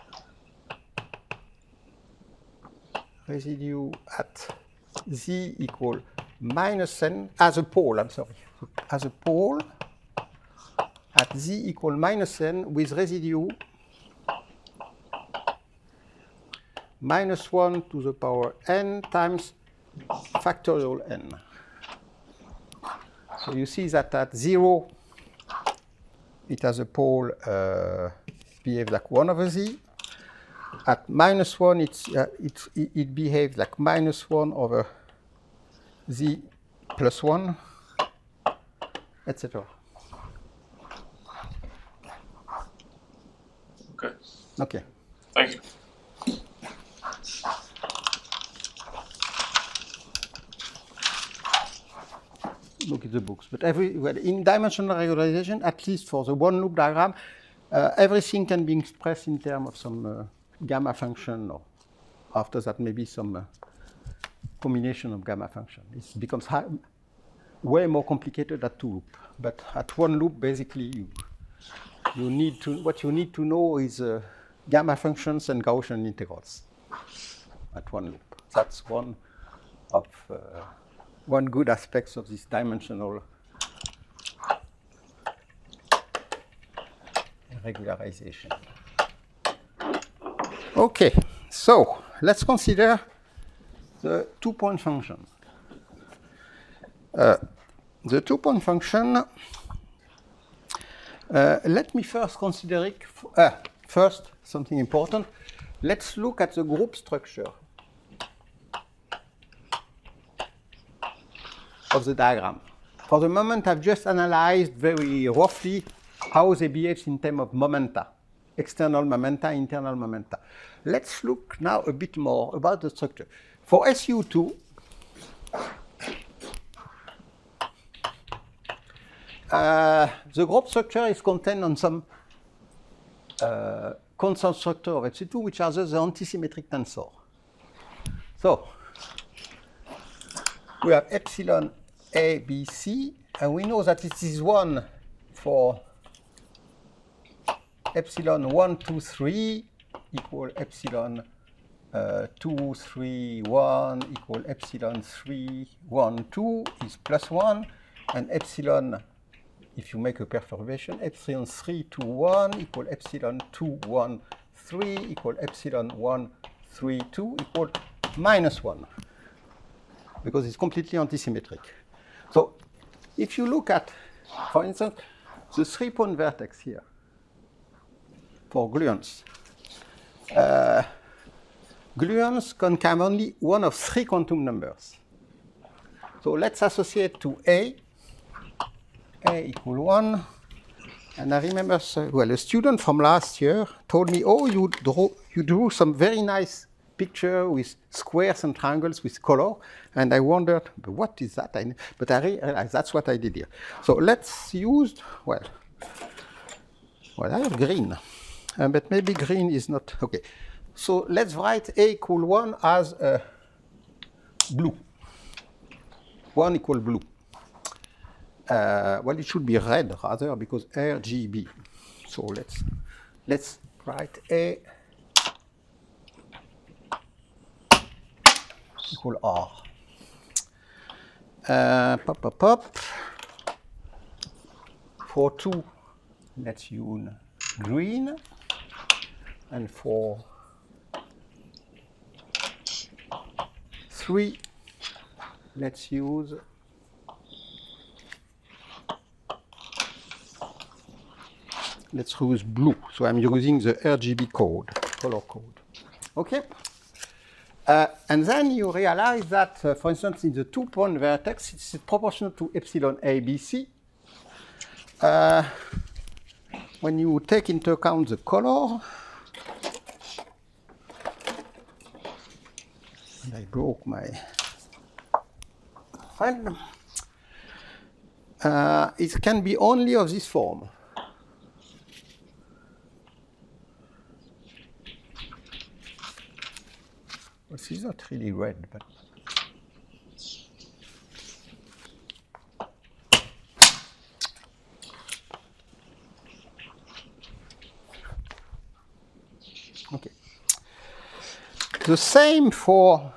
at z equal minus n, as a pole, I'm sorry, as a pole at z equal minus n with residue minus 1 to the power n times factorial n. So you see that at 0, it has a pole behaves like 1 over z. At minus 1, it behaves like minus 1 over z plus 1, etc. Okay. Okay. Thank you. in the books. But in dimensional regularization, at least for the one loop diagram, everything can be expressed in terms of some gamma function, or after that maybe some combination of gamma function. It becomes way more complicated at two loop. But at one loop, basically, what you need to know is gamma functions and Gaussian integrals at one loop. That's one good aspect of this dimensional regularization. Okay, so let's consider the two-point function. The two-point function, let me first consider it, first, something important. Let's look at the group structure of the diagram. For the moment, I've just analyzed very roughly how they behave in terms of momenta, external momenta, internal momenta. Let's look now a bit more about the structure. For SU2, the group structure is contained on some constant structure of SU2, which are just the antisymmetric tensor. So we have epsilon A, B, C, and we know that it is 1 for epsilon 1, 2, 3 equal epsilon 2, 3, 1 equal epsilon 3, 1, 2 is plus 1, and epsilon, if you make a perturbation, epsilon 3, 2, 1 equal epsilon 2, 1, 3 equal epsilon 1, 3, 2 equal minus 1, because it's completely antisymmetric. So if you look at, for instance, the 3-point vertex here for gluons, gluons can come only one of 3 quantum numbers. So let's associate to A equal 1. And I remember, well, a student from last year told me, oh, you drew some very nice picture with squares and triangles with color. And I wondered, but what is that? But I realized that's what I did here. So let's use, well, I have green. But maybe green is not, okay. So let's write A equal 1 as blue. 1 equal blue. Well, it should be red rather, because RGB. So let's write A equal R. Pop. For 2, let's use green, and for 3, let's use blue. So I'm using the RGB code, color code. Okay? And then you realize that, for instance, in the 2-point vertex, it's proportional to epsilon A, B, C. When you take into account the color, and I broke my pen, it can be only of this form. Well, this is not really red, but okay. The same for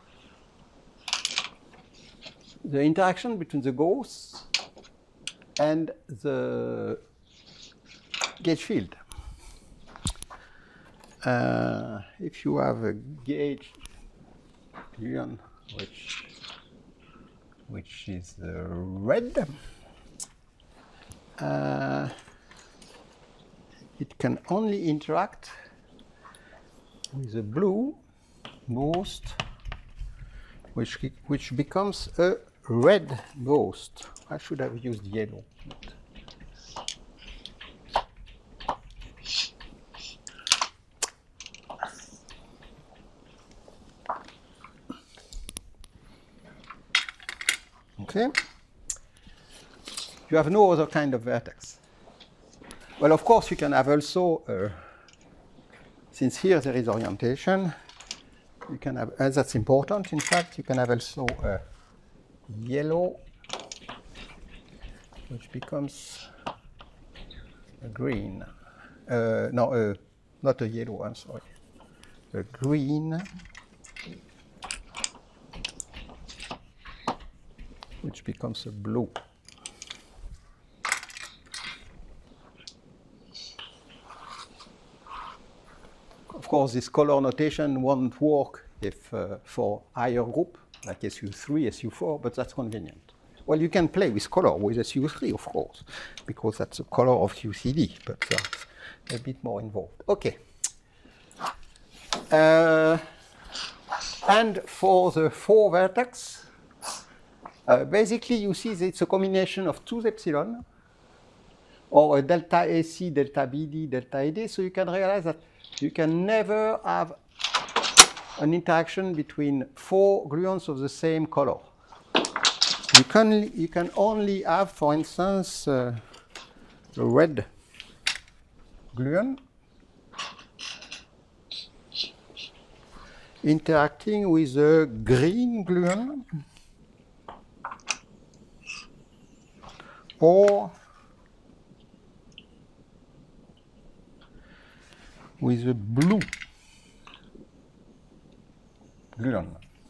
the interaction between the gauge and the gauge field. If you have a gauge gluon which is red, it can only interact with the blue ghost, which becomes a red ghost. I should have used yellow. Okay. you have no other kind of vertex. Well, of course, you can have also, since here there is orientation, you can have, as that's important, in fact, you can have also yellow, which becomes a green. No, not a yellow, I'm sorry. A green, which becomes a blue. Of course, this color notation won't work if for higher group, like SU3, SU4, but that's convenient. Well, you can play with color with SU3, of course, because that's the color of UCD, but that's a bit more involved. Okay. And for the 4 vertex, basically you see that it's a combination of 2 epsilon, or a delta AC, delta BD, delta AD, so you can realize that you can never have an interaction between 4 gluons of the same color. You can only have, for instance, a red gluon interacting with a green gluon or with a blue gluon.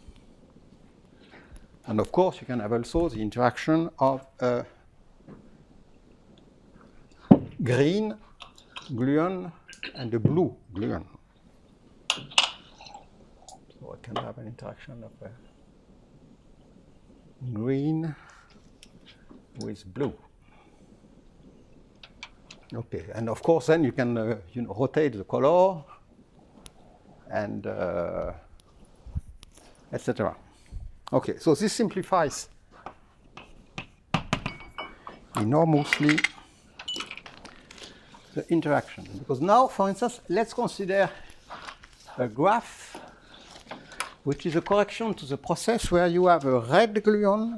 And of course, you can have also the interaction of a green gluon and a blue gluon. So I can have an interaction of a green with blue. Okay, and of course, then you can rotate the color and etc. Okay, so this simplifies enormously the interaction. Because now, for instance, let's consider a graph which is a correction to the process where you have a red gluon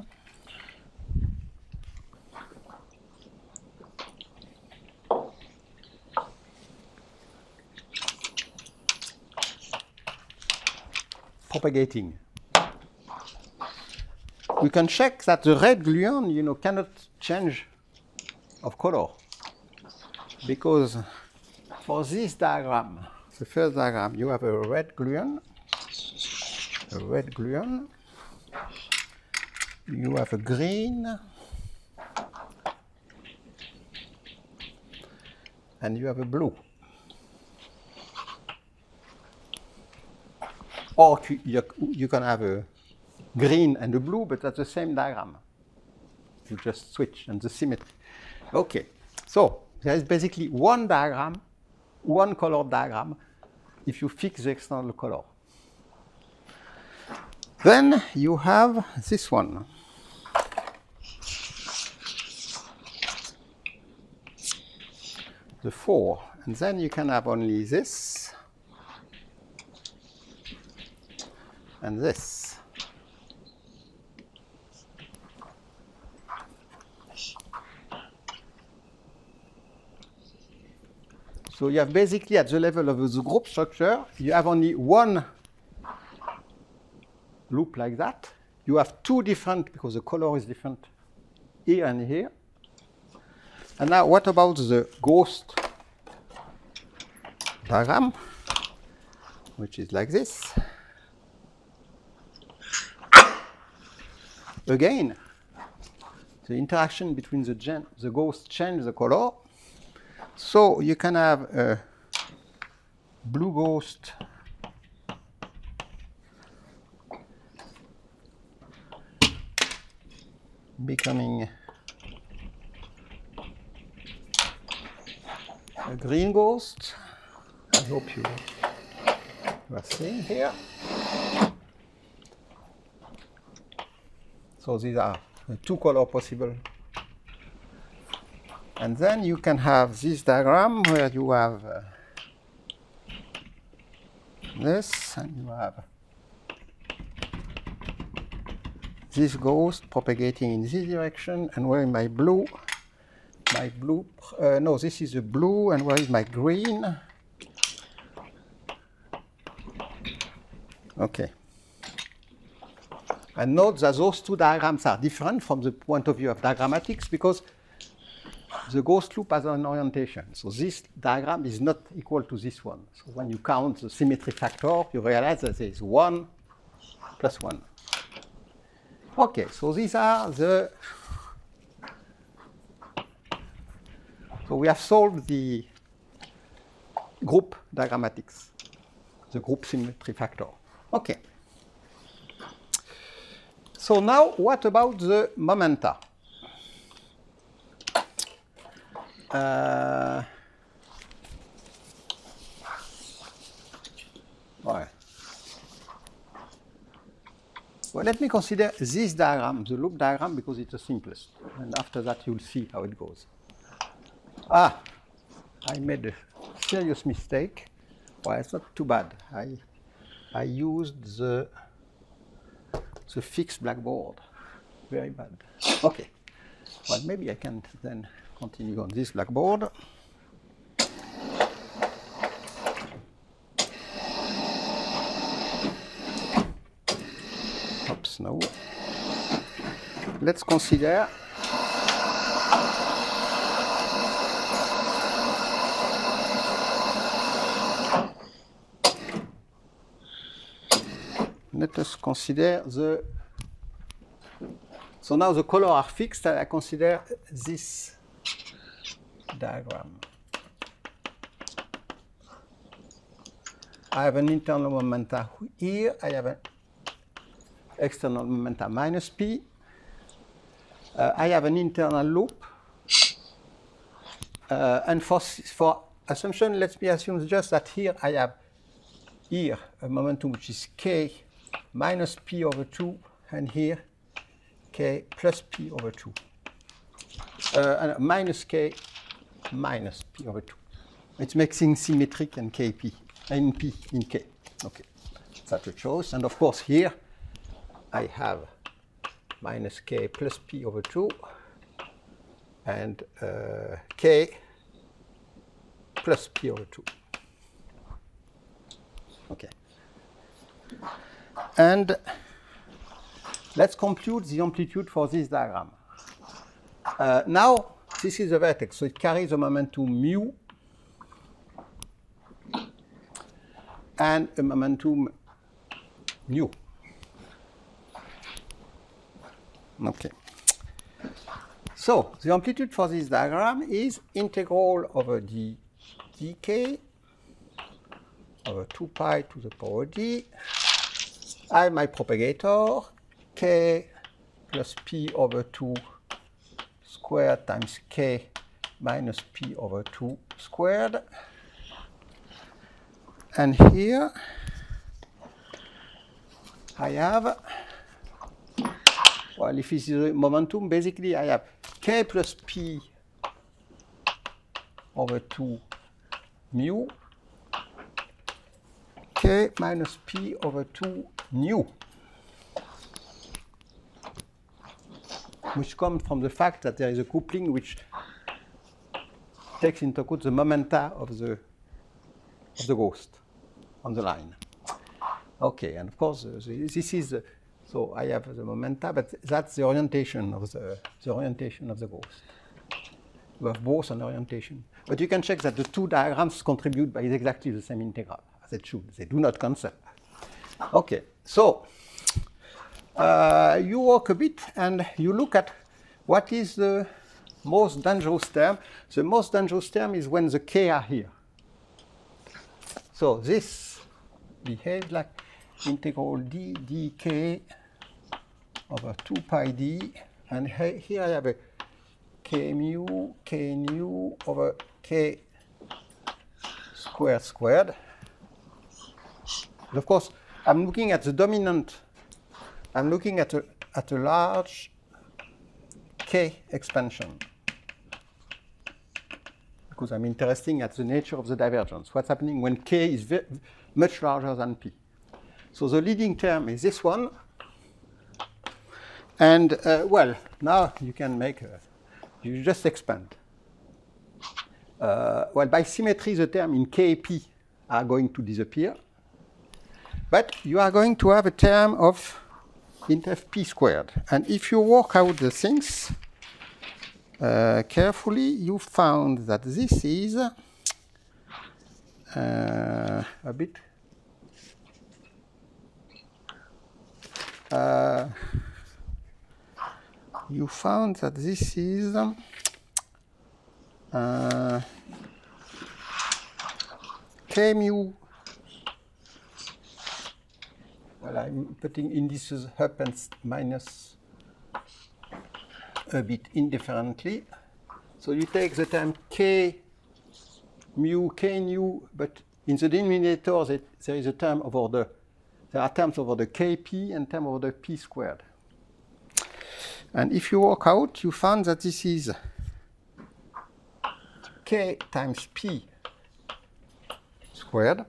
propagating. We can check that the red gluon, cannot change of color, because for this diagram, the first diagram, you have a red gluon, you have a green, and you have a blue. Or you can have a green and a blue, but that's the same diagram. You just switch and the symmetry. Okay, so there is basically one diagram, one colored diagram, if you fix the external color. Then you have this one. The 4, and then you can have only this and this. So you have basically at the level of the group structure, you have only one loop like that. You have 2 different, because the color is different here and here. And now what about the ghost diagram, which is like this? Again, the interaction between the ghost change the color. So you can have a blue ghost becoming a green ghost. I hope you are seeing here. So these are the 2 colors possible. And then you can have this diagram where you have this, and you have this ghost propagating in this direction, and where my blue my blue? No, this is the blue, and where is my green? Okay. And note that those two diagrams are different from the point of view of diagrammatics because the ghost loop has an orientation. So this diagram is not equal to this one. So when you count the symmetry factor, you realize that there is 1 plus 1. Okay, so these are the... So we have solved the group diagrammatics, the group symmetry factor. Okay. So now, what about the momenta? Well, let me consider this diagram, the loop diagram, because it's the simplest. And after that, you'll see how it goes. Ah, I made a serious mistake. Well, it's not too bad. I used the fixed blackboard. Very bad. Okay. Well, maybe I can then continue on this blackboard. Oops, no. Let's consider let us consider the, so now the colors are fixed, and I consider this diagram. I have an internal momenta here, I have an external momenta minus p. I have an internal loop. And for assumption, let me assume just that here I have here a momentum which is k minus p over 2, and here k plus p over 2. And minus k minus p over 2. It's mixing symmetric and kp, and p in k. Okay, that's a choice. And of course here I have minus k plus p over 2 and k plus p over 2. Okay. And let's compute the amplitude for this diagram. Now, this is the vertex, so it carries a momentum mu and a momentum nu. Okay. So the amplitude for this diagram is integral over d dk over 2 pi to the power d. I have my propagator, k plus p over 2 squared times k minus p over 2 squared. And here I have, well, if it's the momentum, basically I have k plus p over 2 mu, k minus p over 2 nu, which comes from the fact that there is a coupling which takes into account the momenta of the ghost on the line. Okay, and of course this is so I have the momenta, but that's the orientation of the ghost. You have both an orientation, but you can check that the two diagrams contribute by exactly the same integral as it should. They do not cancel. Okay, so you work a bit and you look at what is the most dangerous term. The most dangerous term is when the k are here. So this behaves like integral d dk over 2 pi d, and here I have a k mu, k nu over k squared. And of course, I'm looking at the dominant, I'm looking at a large k expansion, because I'm interested at the nature of the divergence. What's happening when k is much larger than p? So the leading term is this one. And well, now you can make you just expand. well, by symmetry, the term in Kp are going to disappear. But you are going to have a term of int f p squared. And if you work out the things carefully, you found that this is a bit you found that this is k mu. Well, I'm putting indices up and minus a bit indifferently. So you take the term k mu, k nu, but in the denominator there is a term over the, there are terms over the kp and term over the p squared. And if you work out, you found that this is k times p squared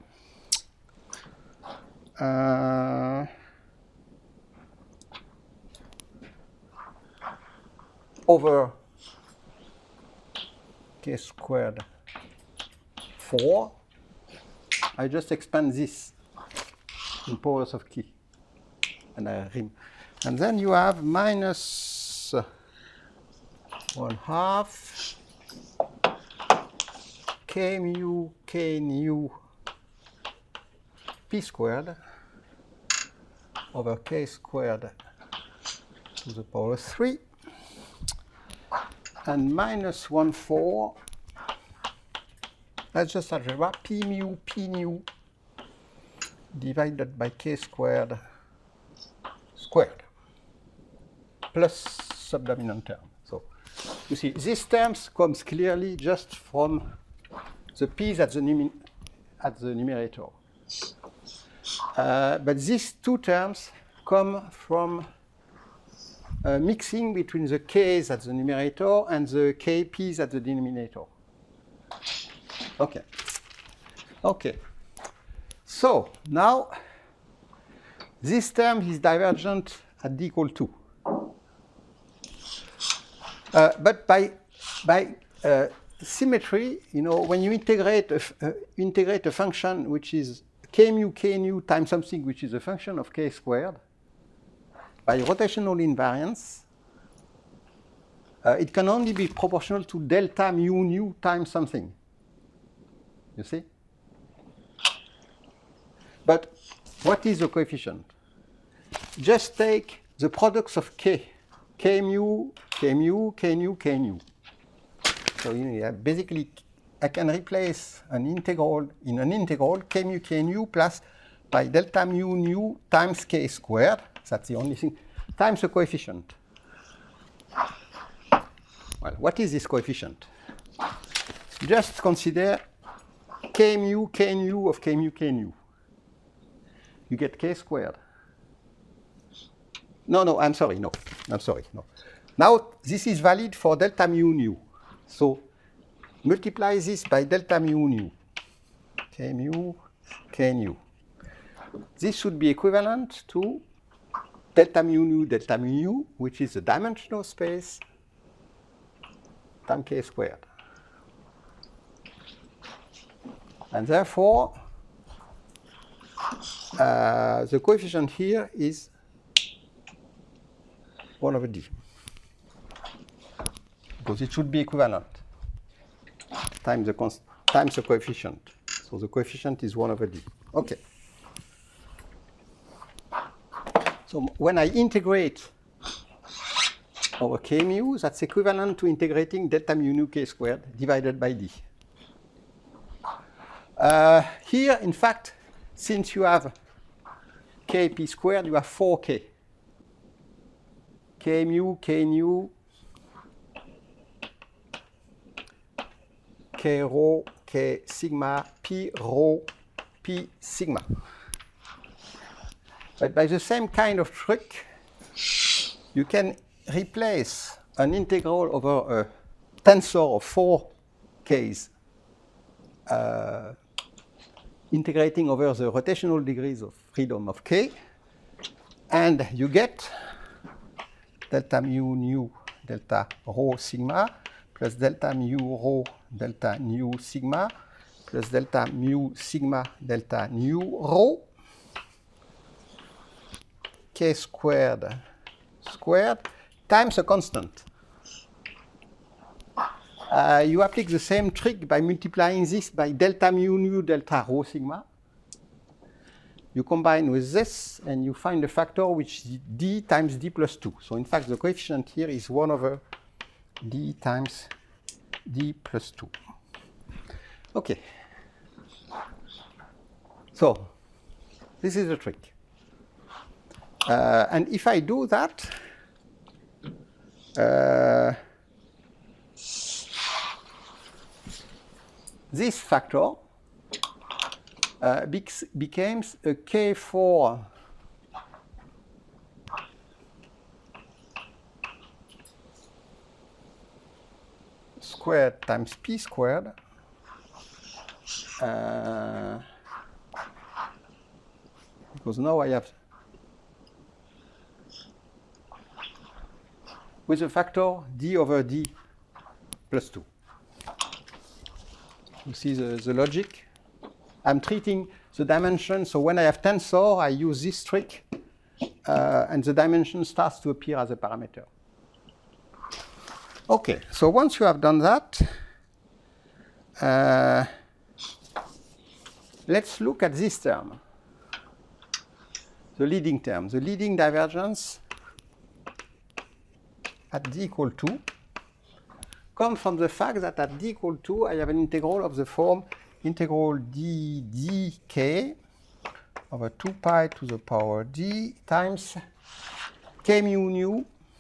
over k squared 4. I just expand this in powers of k, and I rim. And then you have minus 1/2 k mu k nu p squared over k squared to the power 3, and minus 1/4, that's just algebra, p mu p nu divided by k squared squared plus subdominant term. So you see, these terms comes clearly just from the p's at the numerator. But these two terms come from mixing between the k's at the numerator and the kp's at the denominator. Okay. Okay. So now this term is divergent at d equal 2. But by symmetry, you know, when you integrate a function which is k mu k nu times something which is a function of k squared, by rotational invariance, it can only be proportional to delta mu nu times something. You see? But what is the coefficient? Just take the products of k. K mu, k mu, k nu, k nu. So you know, basically, I can replace an integral in an integral k mu, k nu plus by delta mu nu times k squared. That's the only thing. Times the coefficient. Well, what is this coefficient? Just consider k mu, k nu of k mu, k nu. You get k squared. No, I'm sorry, no. Now, this is valid for delta mu nu. So, multiply this by delta mu nu. K mu, k nu. This should be equivalent to delta mu nu, which is the dimensional space times k squared. And therefore, the coefficient here is 1/d, because it should be equivalent times the coefficient. So the coefficient is 1/d. Okay. So when I integrate over k mu, that's equivalent to integrating delta mu nu k squared divided by d. Here, in fact, since you have kp squared, you have 4k. K mu, k nu, k rho, k sigma, p rho, p sigma. But by the same kind of trick, you can replace an integral over a tensor of 4 k's, integrating over the rotational degrees of freedom of k, and you get delta mu nu delta rho sigma plus delta mu rho delta nu sigma plus delta mu sigma delta nu rho k squared times a constant. You apply the same trick by multiplying this by delta mu nu delta rho sigma. You combine with this, and you find a factor which is d times d plus 2. So in fact, the coefficient here is 1 over d times d plus 2. OK. So this is the trick. And if I do that, this factor becomes a K4 squared times P squared because now I have with a factor d over d plus 2. You see the logic? I'm treating the dimension, so when I have tensor, I use this trick, and the dimension starts to appear as a parameter. OK, so once you have done that, let's look at this term, the leading term, the leading divergence at d equal 2 comes from the fact that at d equal 2, I have an integral of the form integral d dk over 2 pi to the power d times k mu nu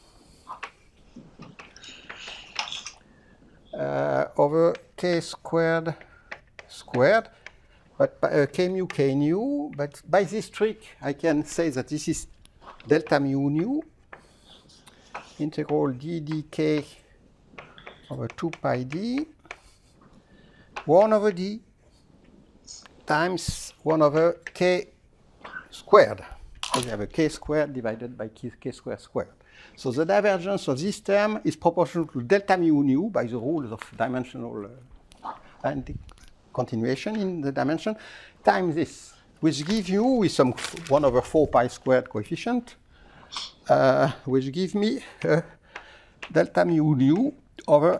over k squared squared, but k mu k nu. But by this trick, I can say that this is delta mu nu integral d dk over 2 pi d 1 over d times 1 over k squared. So we have a k squared divided by k squared squared. So the divergence of this term is proportional to delta mu nu by the rules of dimensional continuation in the dimension times this, which gives you with some 1 over 4 pi squared coefficient, which gives me delta mu nu over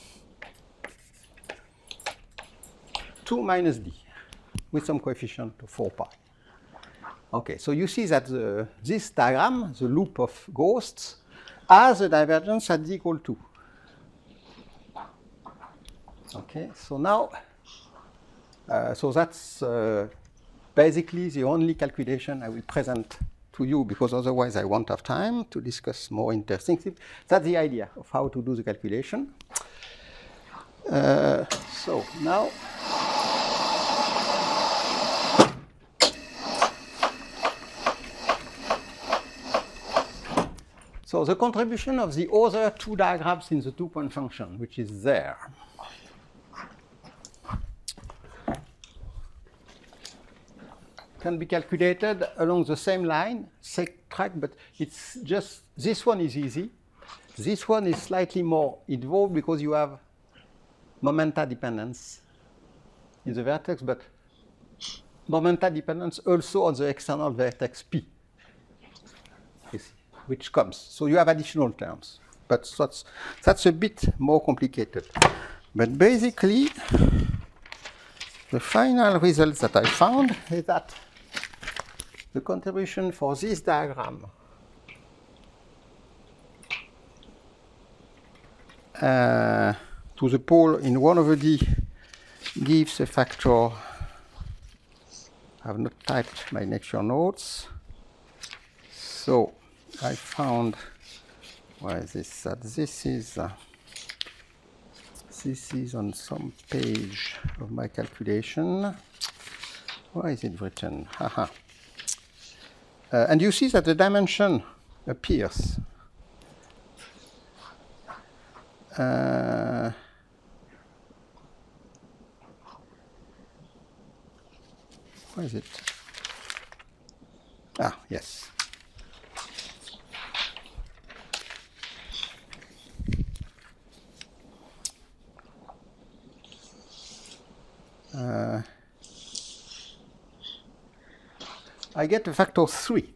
2 minus d with some coefficient of 4 pi. OK, so you see that this diagram, the loop of ghosts, has a divergence at d equal 2. OK, so now, so that's basically the only calculation I will present to you, because otherwise I won't have time to discuss more interesting things. That's the idea of how to do the calculation. So now, so the contribution of the other two diagrams in the two-point function, which is there. Can be calculated along the same line, same track, but it's just, this one is easy. This one is slightly more involved because you have momenta dependence in the vertex, but momenta dependence also on the external vertex P, which comes. So you have additional terms, but that's a bit more complicated. But basically, the final result that I found is that the contribution for this diagram to the pole in 1 over d gives a factor. I have not typed my lecture notes. So I found, why is this? That this is on some page of my calculation. Why is it written? Haha. And you see that the dimension appears. Where is it? Ah, yes. I get a factor 3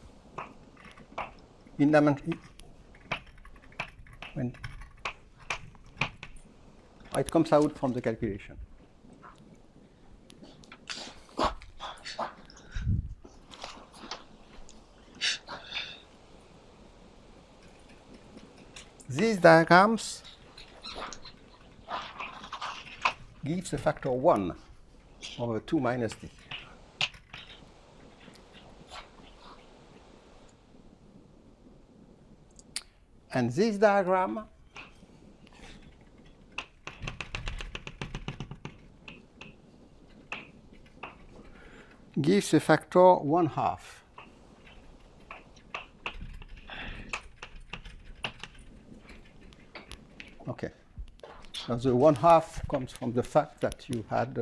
in dimension. When it comes out from the calculation. These diagrams gives a factor 1 over 2 minus d. And this diagram gives a factor 1/2. Okay. Now the 1/2 comes from the fact that you had,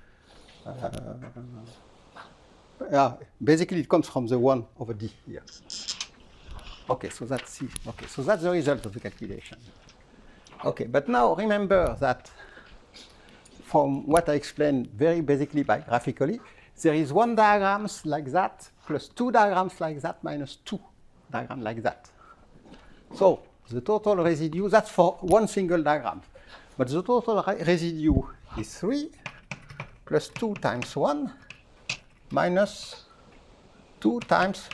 basically it comes from the 1 over d here. Okay, so that's C. Okay, so that's the result of the calculation. Okay, but now remember that from what I explained very basically by graphically, there is 1 diagram like that plus 2 diagrams like that minus 2 diagrams like that. So the total residue, that's for 1 single diagram. But the total residue is 3 plus 2 times 1 minus 2 times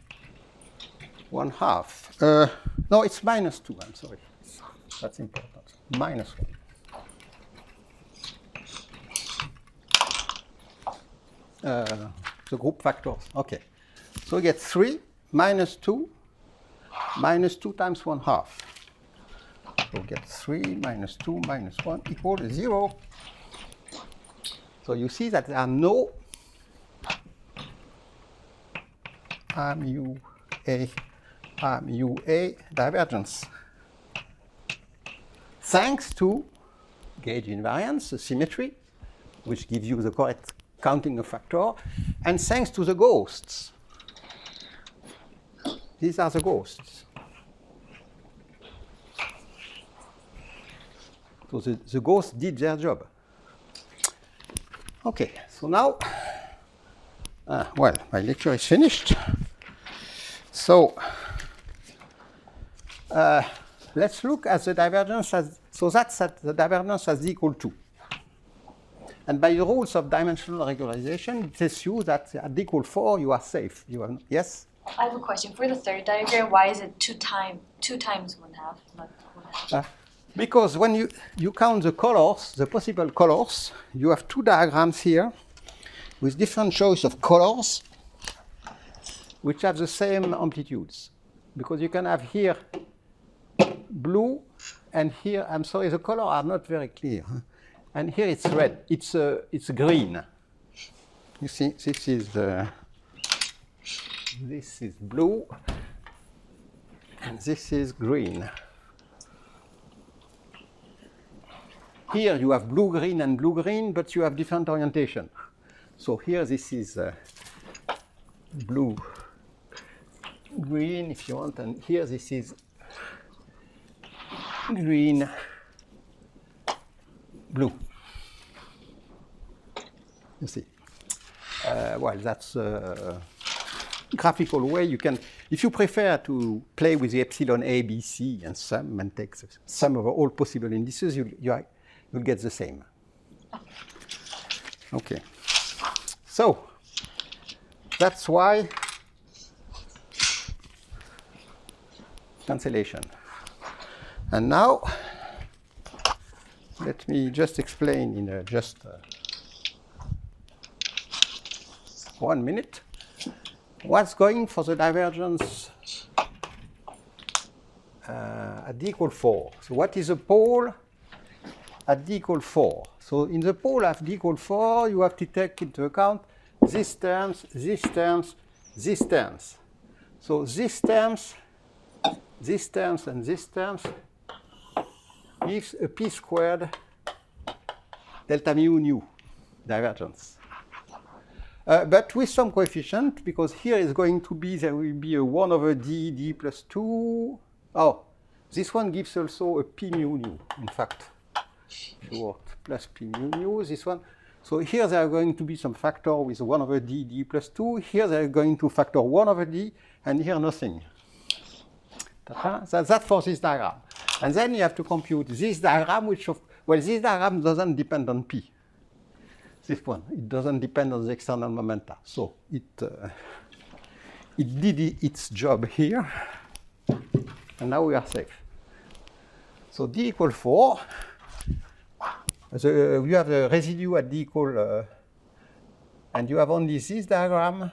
1/2. No, it's minus 2, I'm sorry. That's important. Minus 1. The group factors. Okay. So we get 3 minus 2 times 1/2. So we get 3 minus 2 minus 1 equals 0. So you see that there are no MUA divergence. Thanks to gauge invariance, the symmetry, which gives you the correct counting of factor, and thanks to the ghosts. These are the ghosts. So the ghosts did their job. Okay, so now, well, my lecture is finished. So let's look at the divergence as, so that's at the divergence as d equal 2. And by the rules of dimensional regularization, it tells you that at d equal 4, you are safe. You are, yes? I have a question. For the third diagram, why is it 2 times 1/2, not 1/2? Because when you count the colors, the possible colors, you have 2 diagrams here with different choice of colors which have the same amplitudes. Because you can have here blue, and here, I'm sorry, the colors are not very clear. And here it's red, it's green. You see, this is blue, and this is green. Here you have blue-green and blue-green, but you have different orientation. So here this is blue-green, if you want, and here this is green-blue. You see. Well, that's a graphical way. You can, if you prefer to play with the epsilon A, B, C, and sum, and take the sum of all possible indices, you'll get the same. Okay. So that's why cancellation. And now let me just explain in just 1 minute what's going for the divergence at d equal 4. So what is a pole at d equal 4? So in the pole at d equal 4, you have to take into account these terms, these terms, these terms. So these terms, and these terms gives a p squared delta mu nu divergence. But with some coefficient, because here is going to be, there will be a 1 over d plus 2. Oh, this one gives also a p mu nu, in fact. Short plus p mu nu, this one. So here there are going to be some factor with 1 over d, d plus 2. Here they are going to factor 1 over d, and here nothing. That's for this diagram. And then you have to compute this diagram, which, well, this diagram doesn't depend on P. This one, it doesn't depend on the external momenta. So it did its job here, and now we are safe. So d equals 4. You have the residue at d equal, and you have only this diagram,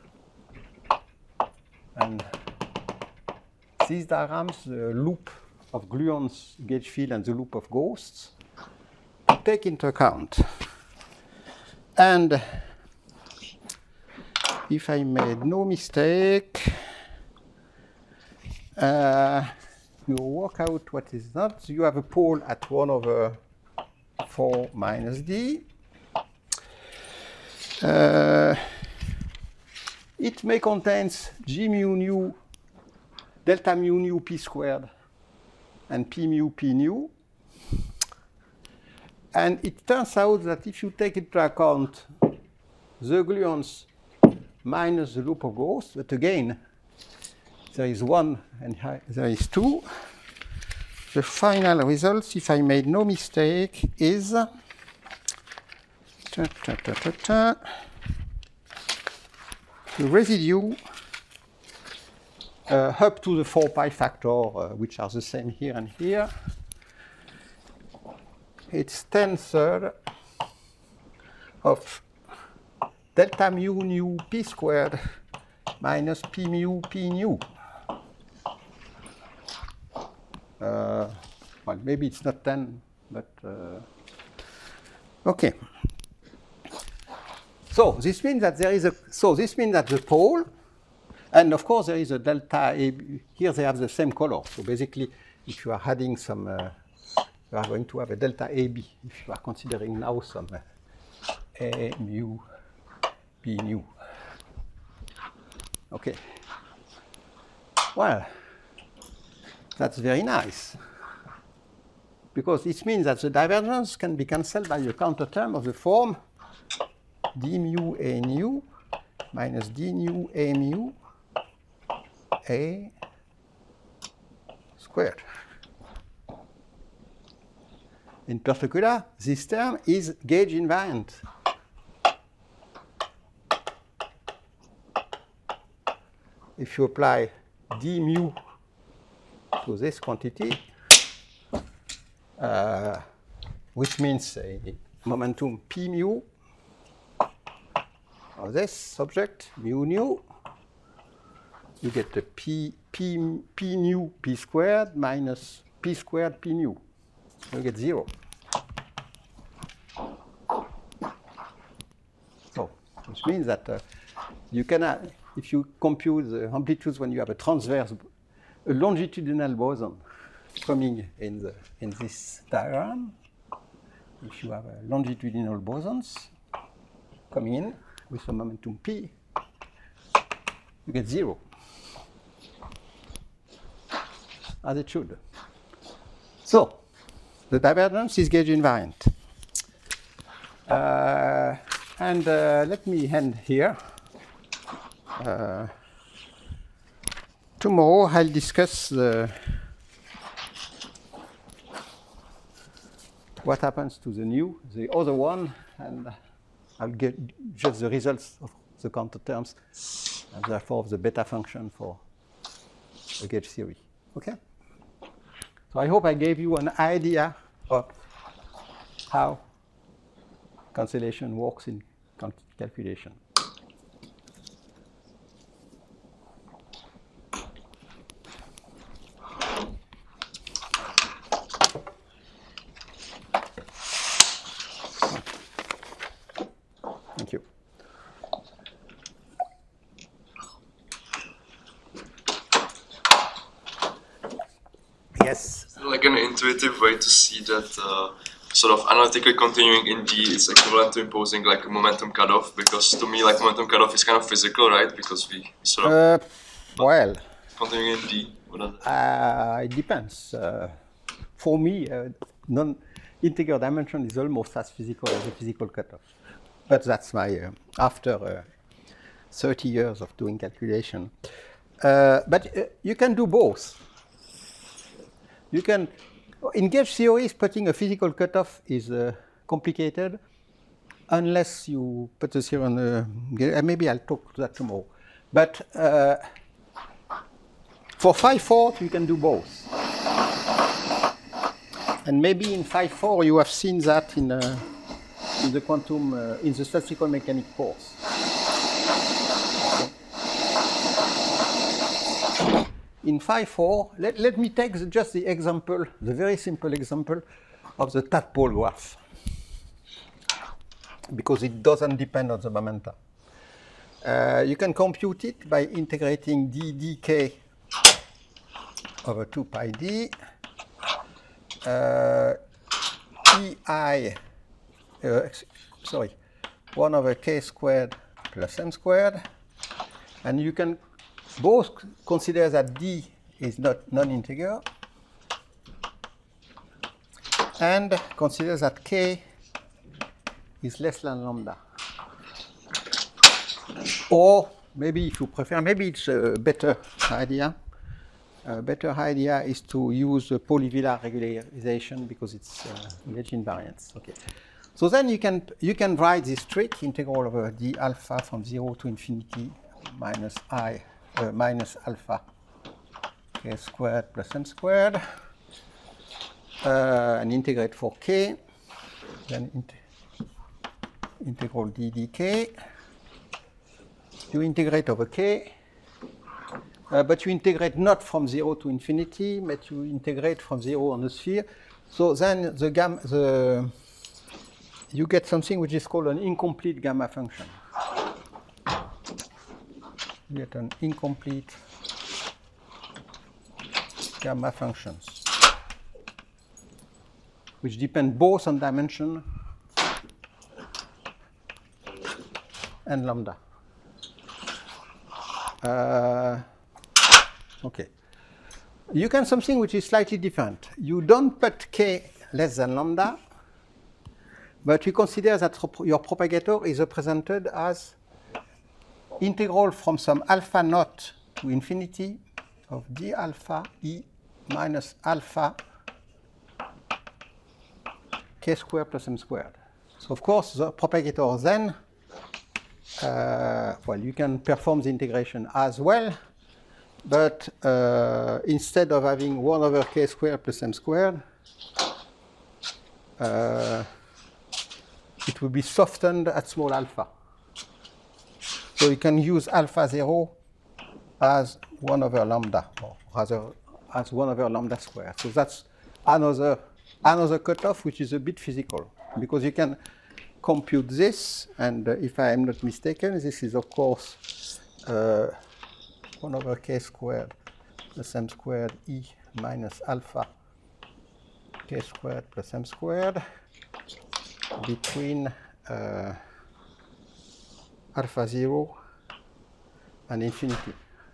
and these diagrams, the loop of gluons gauge field and the loop of ghosts, to take into account. And if I made no mistake, you work out what is not. You have a pole at 1 over 4 minus d. It may contain g mu nu, delta mu nu p squared, and p mu p nu. And it turns out that if you take into account the gluons minus the loop of ghosts, but again, there is 1 and there is 2, the final result, if I made no mistake, is the residue up to the 4 pi factor, which are the same here and here. It's 10^3 of delta mu nu p squared minus p mu p nu. Well, maybe it's not 10, but okay. So this means that there is a. So this means that the pole, and of course there is a delta A. Here they have the same color. So basically, if you are adding some, you are going to have a delta AB. If you are considering now some A mu B nu. Okay. Well, that's very nice, because it means that the divergence can be cancelled by a counter term of the form d mu A nu minus d nu A mu A squared. In particular, this term is gauge invariant. If you apply d mu to this quantity, which means a momentum p mu of this object, mu nu, you get the p nu p squared minus p squared p nu. You get 0. So, which means that you cannot, if you compute the amplitudes when you have a transverse, a longitudinal boson coming in this diagram, if you have a longitudinal bosons coming in with a momentum p, you get 0, as it should. So, the divergence is gauge invariant. And let me end here. Tomorrow I'll discuss what happens to the other one, and I'll get just the results of the counter terms, and therefore of the beta function for the gauge theory. Okay? So I hope I gave you an idea of how cancellation works in calculation. Thank you. Yes. Like an intuitive way to see that sort of analytically continuing in D is equivalent to imposing like a momentum cutoff, because to me like momentum cutoff is kind of physical, right? Because we sort of well, continuing in D. It depends. For me, non-integer dimension is almost as physical as a physical cutoff. but that's my after 30 years of doing calculation. But you can do both. You can, in gauge theories, putting a physical cutoff is complicated unless you put the theory on the, maybe I'll talk to that tomorrow. But for 5-4, you can do both. And maybe in 5-4, you have seen that in the quantum, in the statistical mechanics course. In 5-4, let me take just the example, the very simple example of the tadpole graph, because it doesn't depend on the momentum. You can compute it by integrating dk over 2 pi d, sorry, 1 over k squared plus m squared, and you can both consider that d is not non-integer and consider that k is less than lambda. Or maybe if you prefer, maybe it's a better idea. A better idea is to use a polyvillar regularization because it's gauge invariance. Okay. So then you can write this trick, integral over d alpha from 0 to infinity minus I minus alpha k squared plus m squared, and integrate for k, then integral d dk. You integrate over k, but you integrate not from 0 to infinity, but you integrate from 0 on the sphere. So then you get something which is called an incomplete gamma function. You get an incomplete gamma functions, which depend both on dimension and lambda. Okay. You can something which is slightly different. You don't put k less than lambda, but you consider that your propagator is represented as integral from some alpha naught to infinity of d alpha e minus alpha k squared plus m squared. So of course the propagator then, well, you can perform the integration as well, but instead of having 1 over k squared plus m squared, it will be softened at small alpha. So you can use alpha 0 as 1 over lambda, or rather as 1 over lambda squared. So that's another cutoff which is a bit physical, because you can compute this, and if I am not mistaken, this is of course 1 over k squared plus m squared e minus alpha k squared plus m squared between alpha 0 and infinity.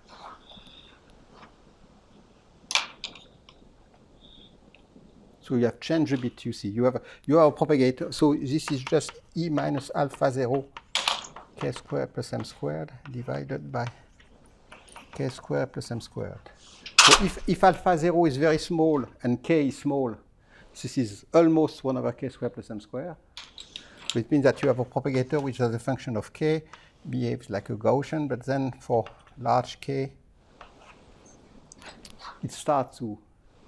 So you have changed a bit, you see. You have a propagator. So this is just e minus alpha 0 k squared plus m squared divided by k squared plus m squared. So if alpha 0 is very small and k is small, this is almost 1 over k squared plus m squared. So it means that you have a propagator which, as a function of k, behaves like a Gaussian, but then for large k, it starts to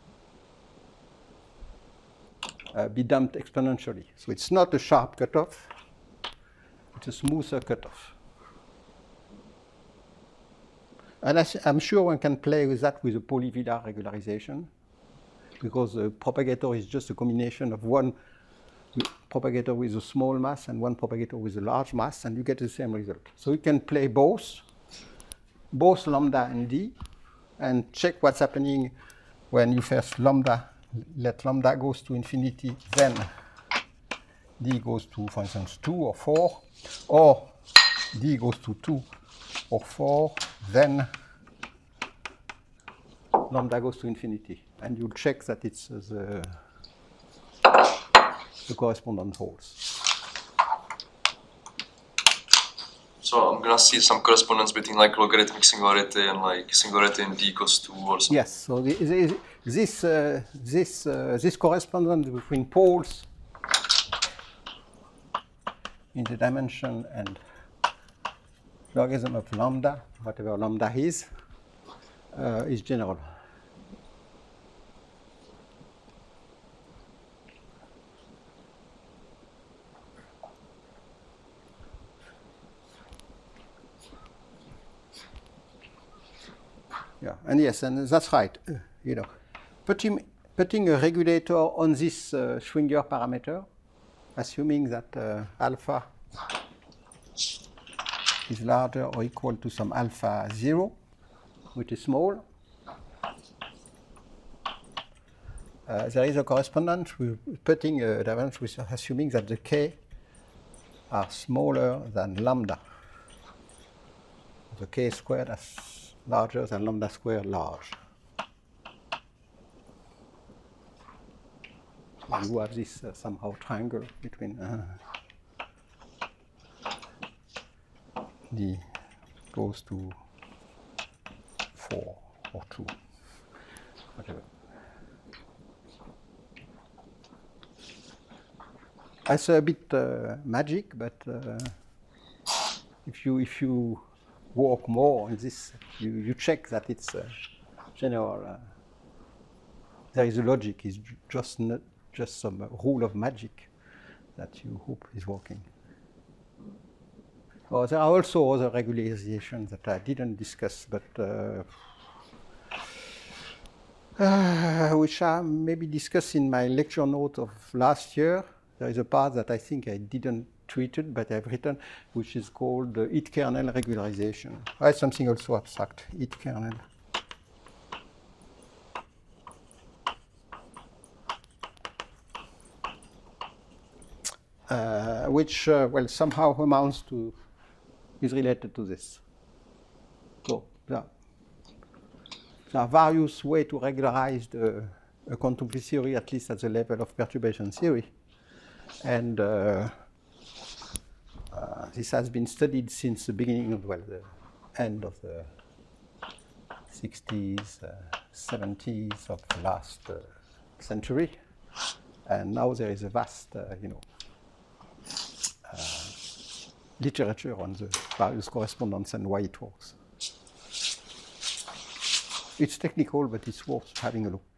be dumped exponentially. So it's not a sharp cutoff, it's a smoother cutoff. And I'm sure one can play with that with a polyvillar regularization, because the propagator is just a combination of one propagator with a small mass and one propagator with a large mass, and you get the same result. So you can play both lambda and d, and check what's happening when you first let lambda goes to infinity, then d goes to, for instance, 2 or 4, or d goes to 2 or 4, then lambda goes to infinity. And you'll check that it's the correspondent holds. So I'm gonna see some correspondence between like logarithmic singularity and like singularity in D equals 2 or something. Yes, so this correspondence between poles in the dimension and logarithm of lambda, whatever lambda is general. Yeah, and yes, and that's right. You know, putting a regulator on this Schwinger parameter, assuming that alpha is larger or equal to some alpha 0, which is small. There is a correspondence with putting a dimension with assuming that the k are smaller than lambda. The k squared is larger than lambda squared large. So you have this somehow triangle between d goes to 4 or 2, whatever. It's a bit magic, but if you work more on this, you check that it's general. There is a logic. It's just not just some rule of magic that you hope is working. Oh, there are also other regularizations that I didn't discuss, but which I maybe discussed in my lecture note of last year. There is a part that I think I didn't treat it, but I've written, which is called the it kernel regularization. It's something also abstract, it kernel. Which, well, somehow amounts to, is related to this. So, there are various ways to regularize a quantum field theory, at least at the level of perturbation theory. And this has been studied since the beginning of, well, the end of the 60s, 70s of the last century. And now there is a vast, literature on the various correspondence and why it works. It's technical, but it's worth having a look.